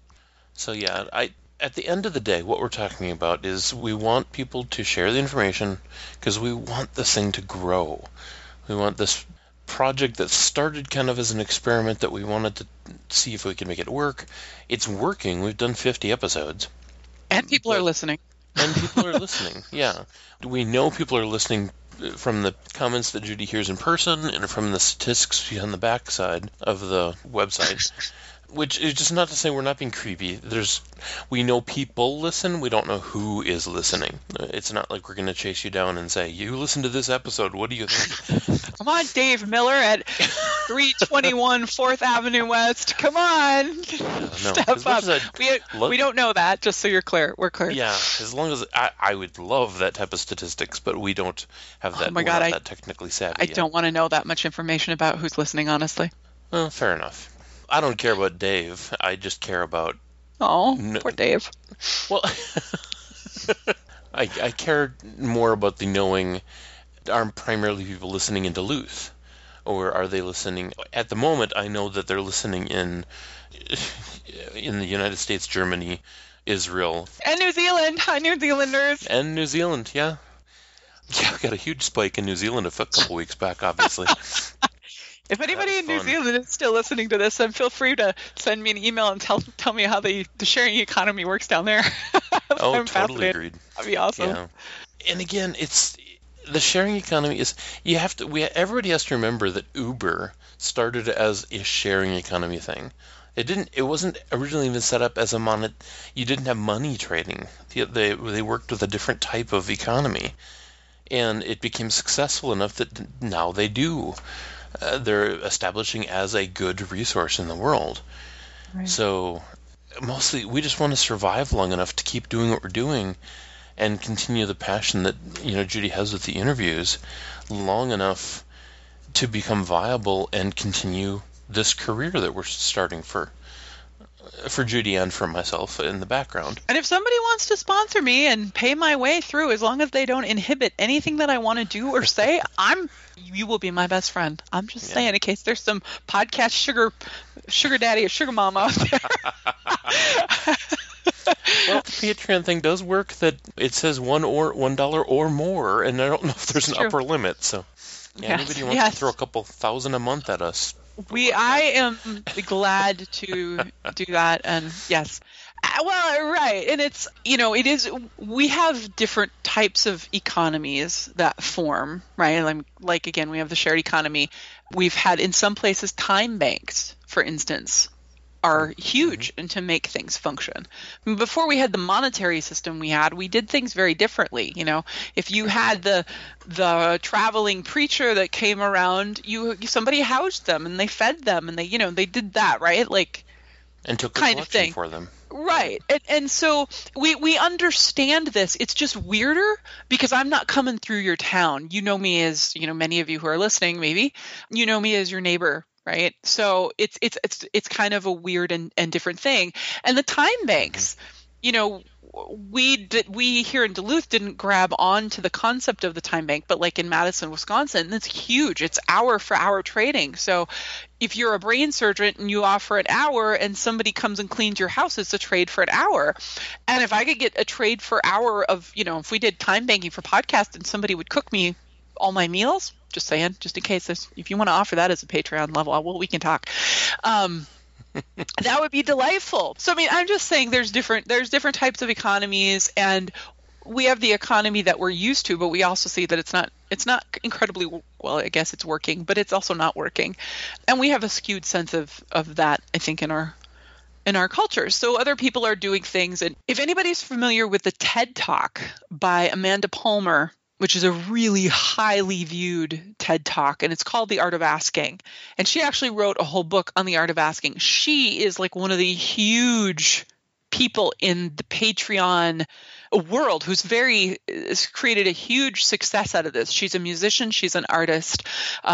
So yeah, at the end of the day, what we're talking about is we want people to share the information because we want this thing to grow. We want this project that started kind of as an experiment that we wanted to see if we could make it work. It's working. We've done 50 episodes. And people are listening. And people are listening, yeah. We know people are listening from the comments that Judy hears in person and from the statistics on the backside of the website. Which is just not to say we're not being creepy. We know people listen. We don't know who is listening. It's not like we're going to chase you down and say, you listen to this episode. What do you think? Come on, Dave Miller at 321 4th Avenue West. Come on. Step up. We don't know that, just so you're clear. We're clear. Yeah, as long as I would love that type of statistics, but we don't have that. Oh my God, that technically savvy. I don't want to know that much information about who's listening, honestly. Well, fair enough. I don't care about Dave. I just care about... Poor Dave. Well, I care more about the knowing, are primarily people listening in Duluth? Or are they listening... At the moment, I know that they're listening in the United States, Germany, Israel. And New Zealand. Hi, New Zealanders. And New Zealand, yeah. Yeah, we got a huge spike in New Zealand a couple weeks back, obviously. If anybody in New Zealand is still listening to this, then feel free to send me an email and tell me how the sharing economy works down there. Oh, totally agreed. That'd be awesome. Yeah. And again, it's the sharing economy is everybody has to remember that Uber started as a sharing economy thing. It wasn't originally even set up as you didn't have money trading. They worked with a different type of economy, and it became successful enough that now they do. They're establishing as a good resource in the world. Right. So mostly we just want to survive long enough to keep doing what we're doing and continue the passion that Judy has with the interviews long enough to become viable and continue this career that we're starting for Judy and for myself in the background. And if somebody wants to sponsor me and pay my way through, as long as they don't inhibit anything that I want to do or say, you will be my best friend. I'm just saying, in case there's some podcast sugar daddy or sugar mama out there. Well, the Patreon thing does work that it says $1 or more, and I don't know if there's an upper limit. So, anybody wants to throw a couple thousand a month at us. I am glad to do that, and yes. Well, right, and it's, we have different types of economies that form, right? Like again, we have the shared economy. We've had, in some places, time banks, for instance, are huge and to make things function. I mean, before we had the monetary system we did things very differently. If you had the traveling preacher that came around, somebody housed them and they fed them and they did that, right? And took the collection for them. Right. And so we understand this. It's just weirder because I'm not coming through your town. You know me as, many of you who are listening, maybe, you know me as your neighbor, right? So it's kind of a weird and different thing. And the time banks, we here in Duluth didn't grab on to the concept of the time bank, but like in Madison, Wisconsin, it's huge. It's hour for hour trading. So if you're a brain surgeon and you offer an hour and somebody comes and cleans your house, it's a trade for an hour. And if I could get a trade for hour of, if we did time banking for podcast and somebody would cook me all my meals, just saying, just in case if you want to offer that as a Patreon level, well, we can talk. That would be delightful. So, I mean, I'm just saying there's different types of economies, and we have the economy that we're used to, but we also see that it's not incredibly well. I guess it's working, but it's also not working, and we have a skewed sense of that, I think, in our culture. So other people are doing things, and if anybody's familiar with the TED Talk by Amanda Palmer, which is a really highly viewed TED Talk, and it's called The Art of Asking. And she actually wrote a whole book on the art of asking. She is like one of the huge people in the Patreon world who's created a huge success out of this. She's a musician. She's an artist.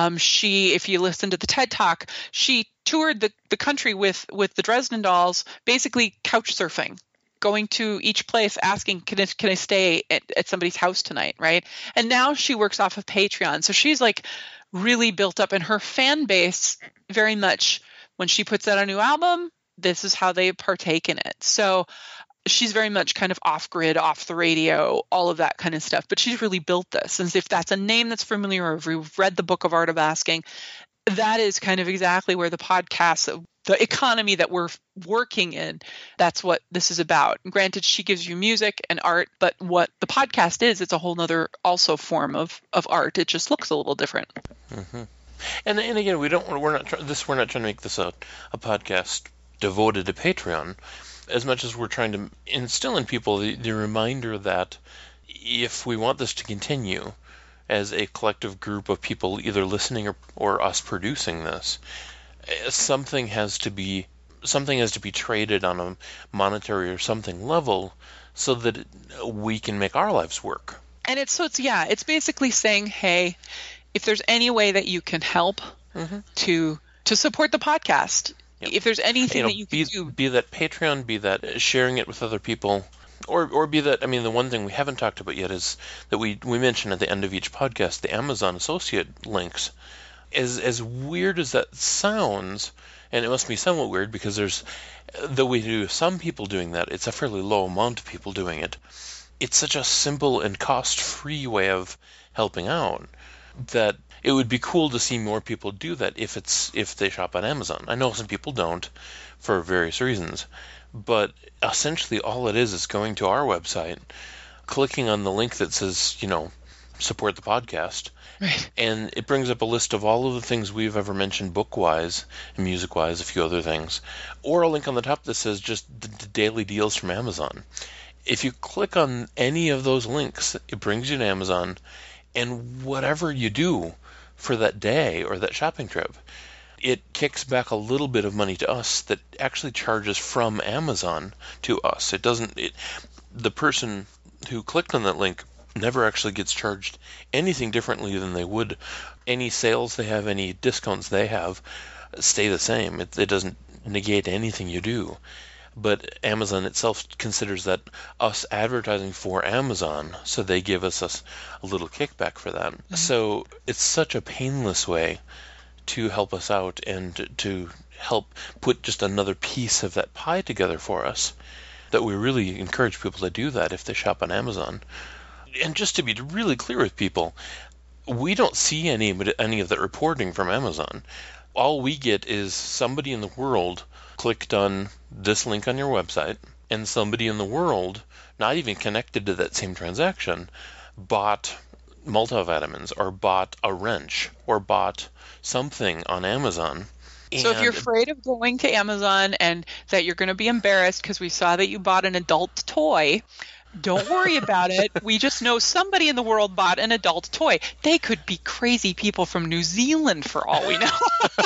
If you listen to the TED Talk, she toured the country with the Dresden Dolls, basically couch surfing, going to each place asking, can I stay at somebody's house tonight, right? And now she works off of Patreon. So she's like really built up, in her fan base very much, when she puts out a new album, this is how they partake in it. So she's very much kind of off grid, off the radio, all of that kind of stuff. But she's really built this. And if that's a name that's familiar, or if you've read the book of Art of Asking, that is kind of exactly where the podcast, the economy that we're working in, that's what this is about. Granted, she gives you music and art, but what the podcast is, it's a whole nother also form of art. It just looks a little different. Mm-hmm. And again, we're not trying to make this a podcast devoted to Patreon, as much as we're trying to instill in people the reminder that if we want this to continue as a collective group of people either listening or us producing this, something has to be traded on a monetary or something level so that we can make our lives work. And it's basically saying, hey, if there's any way that you can help to support the podcast, if there's anything that you can do, be that Patreon, be that sharing it with other people, or be that, I mean, the one thing we haven't talked about yet is that we mention at the end of each podcast the Amazon associate links. As weird as that sounds, and it must be somewhat weird because though we do some people doing that, it's a fairly low amount of people doing it. It's such a simple and cost-free way of helping out that it would be cool to see more people do that if they shop on Amazon. I know some people don't for various reasons, but essentially all it is going to our website, clicking on the link that says, support the podcast. Right. And it brings up a list of all of the things we've ever mentioned book-wise and music-wise, a few other things, or a link on the top that says just the daily deals from Amazon. If you click on any of those links, it brings you to Amazon, and whatever you do for that day or that shopping trip, it kicks back a little bit of money to us that actually charges from Amazon to us. The person who clicked on that link never actually gets charged anything differently than they would. Any sales they have, any discounts they have, stay the same. It doesn't negate anything you do. But Amazon itself considers that us advertising for Amazon, so they give us a little kickback for that. Mm-hmm. So it's such a painless way to help us out and to help put just another piece of that pie together for us, that we really encourage people to do that if they shop on Amazon. And just to be really clear with people, we don't see any of that reporting from Amazon. All we get is somebody in the world clicked on this link on your website, and somebody in the world, not even connected to that same transaction, bought multivitamins or bought a wrench or bought something on Amazon. So if you're afraid of going to Amazon and that you're going to be embarrassed because we saw that you bought an adult toy, don't worry about it. We just know somebody in the world bought an adult toy. They could be crazy people from New Zealand for all we know.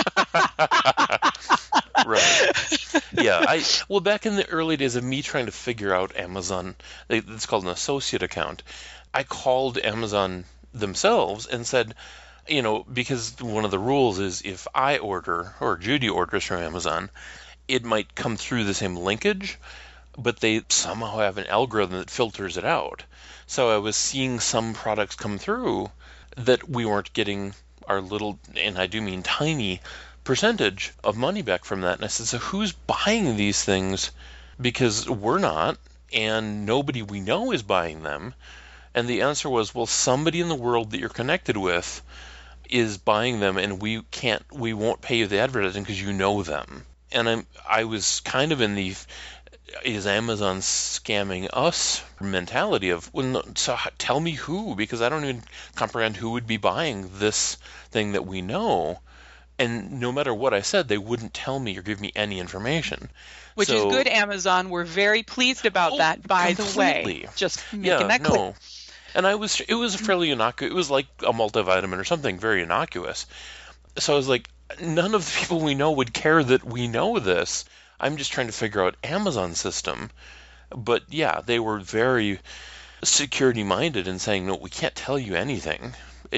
Right. Yeah. Well, back in the early days of me trying to figure out Amazon, it's called an associate account, I called Amazon themselves and said, because one of the rules is if I order or Judy orders from Amazon, it might come through the same linkage, but they somehow have an algorithm that filters it out. So I was seeing some products come through that we weren't getting our little, and I do mean tiny, percentage of money back from that. And I said, so who's buying these things? Because we're not, and nobody we know is buying them. And the answer was, well, somebody in the world that you're connected with is buying them, and we won't pay you the advertising because you know them. And I was kind of in the, is Amazon scamming us mentality of, well, no, so tell me who, because I don't even comprehend who would be buying this thing that we know. And no matter what I said, they wouldn't tell me or give me any information. Which is good, Amazon. We're very pleased about that, by completely. The way. Just making that clear. No. And it was fairly innocuous. It was like a multivitamin or something very innocuous. So I was like, none of the people we know would care that we know this. I'm just trying to figure out Amazon's system. But yeah, they were very security minded in saying, no, we can't tell you anything.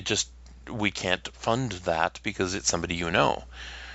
We can't fund that because it's somebody you know.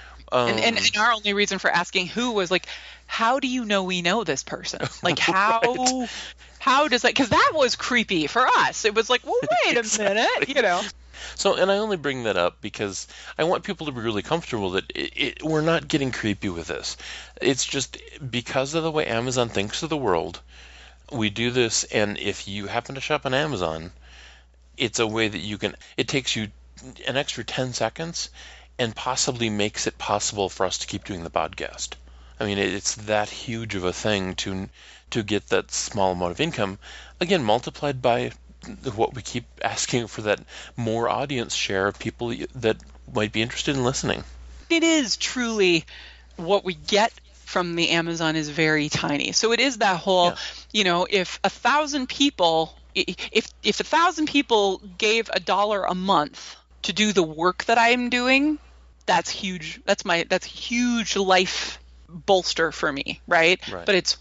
And our only reason for asking who was like, how do you know we know this person? Like, how Right. how does that? Because that was creepy for us. It was like, well, wait a minute, So, and I only bring that up because I want people to be really comfortable that we're not getting creepy with this. It's just because of the way Amazon thinks of the world, we do this. And if you happen to shop on Amazon, it's a way that it takes you an extra 10 seconds and possibly makes it possible for us to keep doing the podcast. I mean, it's that huge of a thing to get that small amount of income, again, multiplied by what we keep asking for, that more audience share of people that might be interested in listening. It is truly what we get from the Amazon is very tiny. So it is that whole, if 1,000 people, if 1,000 people gave $1 a month to do the work that I'm doing, that's huge. That's huge life bolster for me, right? But it's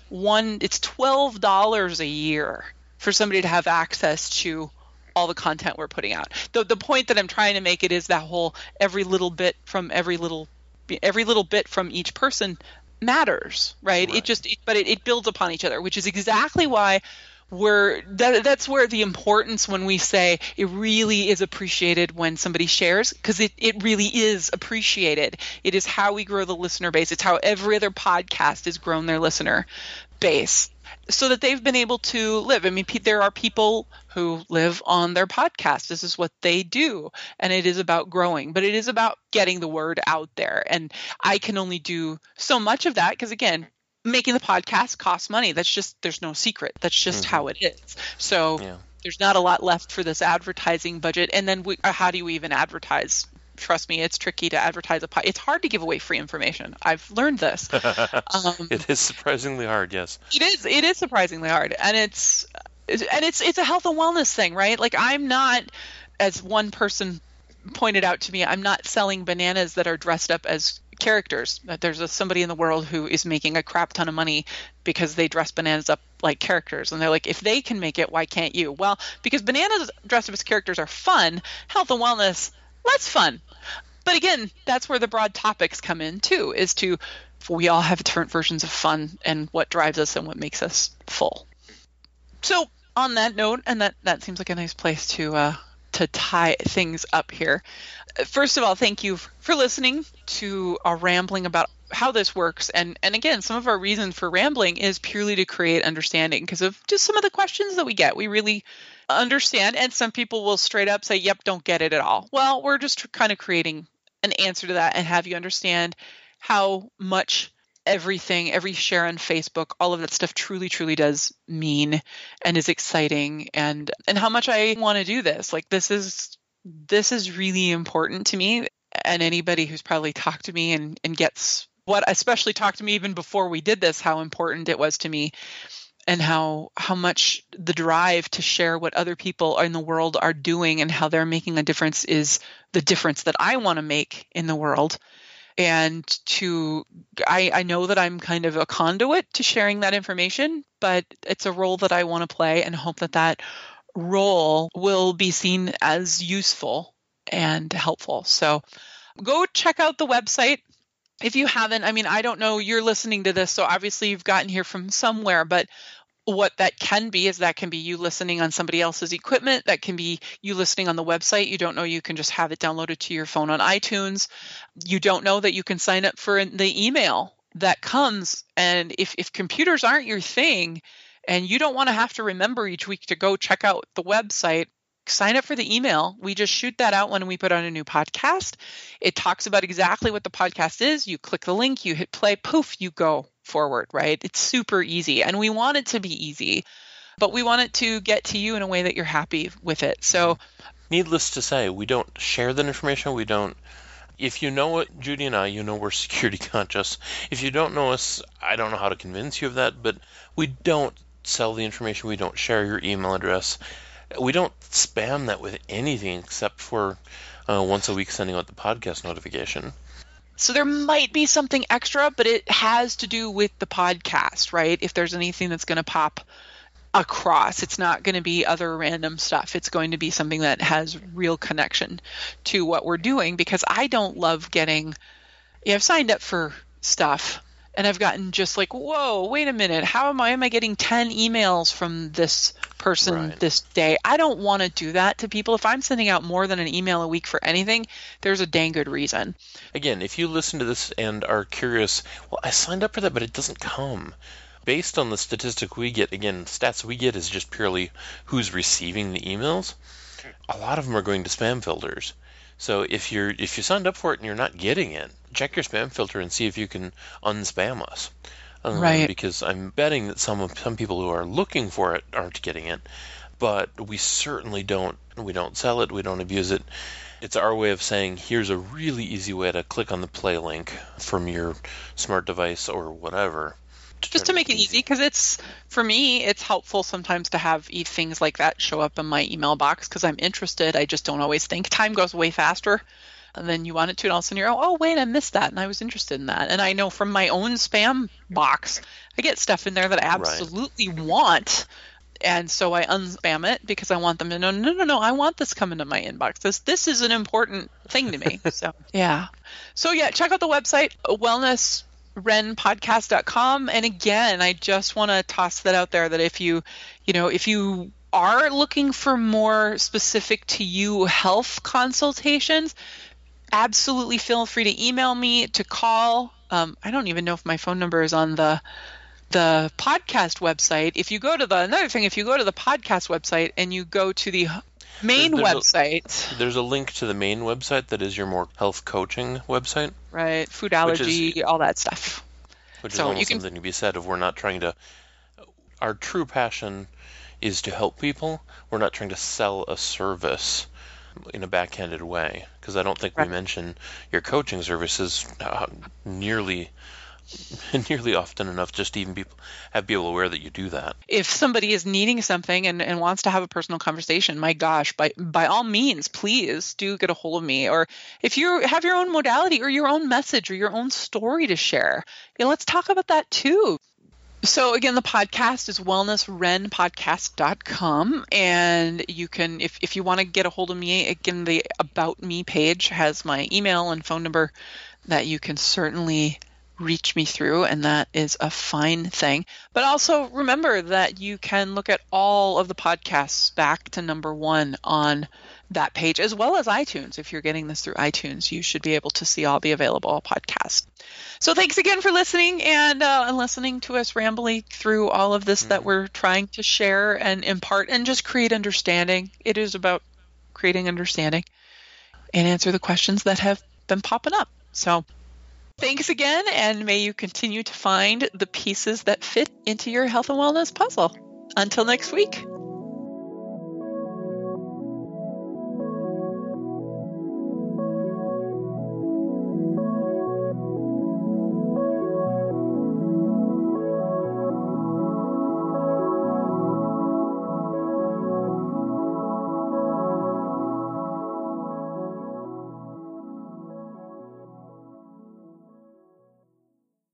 $12 a year for somebody to have access to all the content we're putting out. The point that I'm trying to make it is that whole every little bit from each person matters, right? It builds upon each other, which is exactly why that's where the importance when we say it really is appreciated when somebody shares, because it really is appreciated. It is how we grow the listener base. It's how every other podcast has grown their listener base so that they've been able to live. I mean, there are people who live on their podcast. This is what they do. And it is about growing, but it is about getting the word out there. And I can only do so much of that because, again, making the podcast costs money. There's no secret. That's just how it is. So there's not a lot left for this advertising budget. And then how do you even advertise? Trust me, it's tricky to advertise it's hard to give away free information. I've learned this. It is surprisingly hard. Yes, it is surprisingly hard. And it's a health and wellness thing, right? Like, I'm not, as one person pointed out to me, I'm not selling bananas that are dressed up as characters. There's somebody in the world who is making a crap ton of money because they dress bananas up like characters. And they're like, if they can make it, why can't you? Well, because bananas dressed up as characters are fun. Health and wellness, less fun. But again, that's where the broad topics come in too, we all have different versions of fun and what drives us and what makes us full. So on that note, and that seems like a nice place to tie things up here. First of all, thank you for listening to our rambling about how this works. And again, some of our reason for rambling is purely to create understanding because of just some of the questions that we get. We really understand. And some people will straight up say, yep, don't get it at all. Well, we're just kind of creating an answer to that and have you understand how much everything, every share on Facebook, all of that stuff truly, truly does mean and is exciting, and how much I want to do this. Like this is really important to me. And anybody who's probably talked to me and gets what, especially talked to me even before we did this, how important it was to me and how much the drive to share what other people in the world are doing and how they're making a difference is the difference that I want to make in the world. And I know that I'm kind of a conduit to sharing that information, but it's a role that I want to play and hope that role will be seen as useful and helpful. So go check out the website. If you haven't, I mean, I don't know, you're listening to this, so obviously you've gotten here from somewhere, but what that can be is that can be you listening on somebody else's equipment. That can be you listening on the website. You don't know you can just have it downloaded to your phone on iTunes. You don't know that you can sign up for the email that comes. And if computers aren't your thing and you don't want to have to remember each week to go check out the website, sign up for the email. We just shoot that out when we put on a new podcast. It talks about exactly what the podcast is. You click the link, you hit play, poof, you go forward, right? It's super easy. And we want it to be easy, but we want it to get to you in a way that you're happy with it. So needless to say, we don't share that information. We don't. If you know it, Judy and I, you know we're security conscious. If you don't know us, I don't know how to convince you of that, but we don't sell the information. We don't share your email address. We don't spam that with anything except for once a week sending out the podcast notification. So there might be something extra, but it has to do with the podcast, right? If there's anything that's going to pop across, it's not going to be other random stuff. It's going to be something that has real connection to what we're doing, because I don't love getting, I've signed up for stuff and I've gotten just like, whoa, wait a minute. How am I getting 10 emails from this person this day? I don't want to do that to people. If I'm sending out more than an email a week for anything, there's a dang good reason. Again, if you listen to this and are curious, well, I signed up for that, but it doesn't come. Based on the statistic we get, again, stats we get is just purely who's receiving the emails. A lot of them are going to spam filters. So if you signed up for it and you're not getting it, check your spam filter and see if you can unspam us. Right. Because I'm betting that some people who are looking for it aren't getting it, but we certainly don't. We don't sell it. We don't abuse it. It's our way of saying, here's a really easy way to click on the play link from your smart device or whatever. Just to make it easy, because for me, it's helpful sometimes to have things like that show up in my email box because I'm interested. I just don't always think. Time goes way faster than you want it to, and all of a sudden you're, oh, wait, I missed that, and I was interested in that. And I know from my own spam box, I get stuff in there that I absolutely want, and so I unspam it because I want them to know, no, I want this coming to my inbox. This is an important thing to me. So check out the website, wellnessrenpodcast.com. And again, I just want to toss that out there that if you are looking for more specific to you health consultations, absolutely feel free to email me, to call. I don't even know if my phone number is on the podcast website. If you go to the podcast website and you go to the main website. There's a link to the main website that is your more health coaching website. Right. Food allergy, all that stuff. Which is almost something to be said of, we're not trying to, our true passion is to help people. We're not trying to sell a service in a backhanded way, because I don't think we mention your coaching services nearly often enough, just to even be able aware that you do that. If somebody is needing something and wants to have a personal conversation, my gosh, by all means, please do get a hold of me. Or if you have your own modality or your own message or your own story to share, let's talk about that too. So again, the podcast is wellnessrenpodcast.com, and you can, if you want to get a hold of me, again, the About Me page has my email and phone number that you can certainly reach me through, and that is a fine thing. But also remember that you can look at all of the podcasts back to number 1 on that page, as well as iTunes. If you're getting this through iTunes, you should be able to see all the available podcasts. So thanks again for listening and listening to us rambling through all of this that we're trying to share and impart and just create understanding. It is about creating understanding and answer the questions that have been popping up. So thanks again, and may you continue to find the pieces that fit into your health and wellness puzzle. Until next week.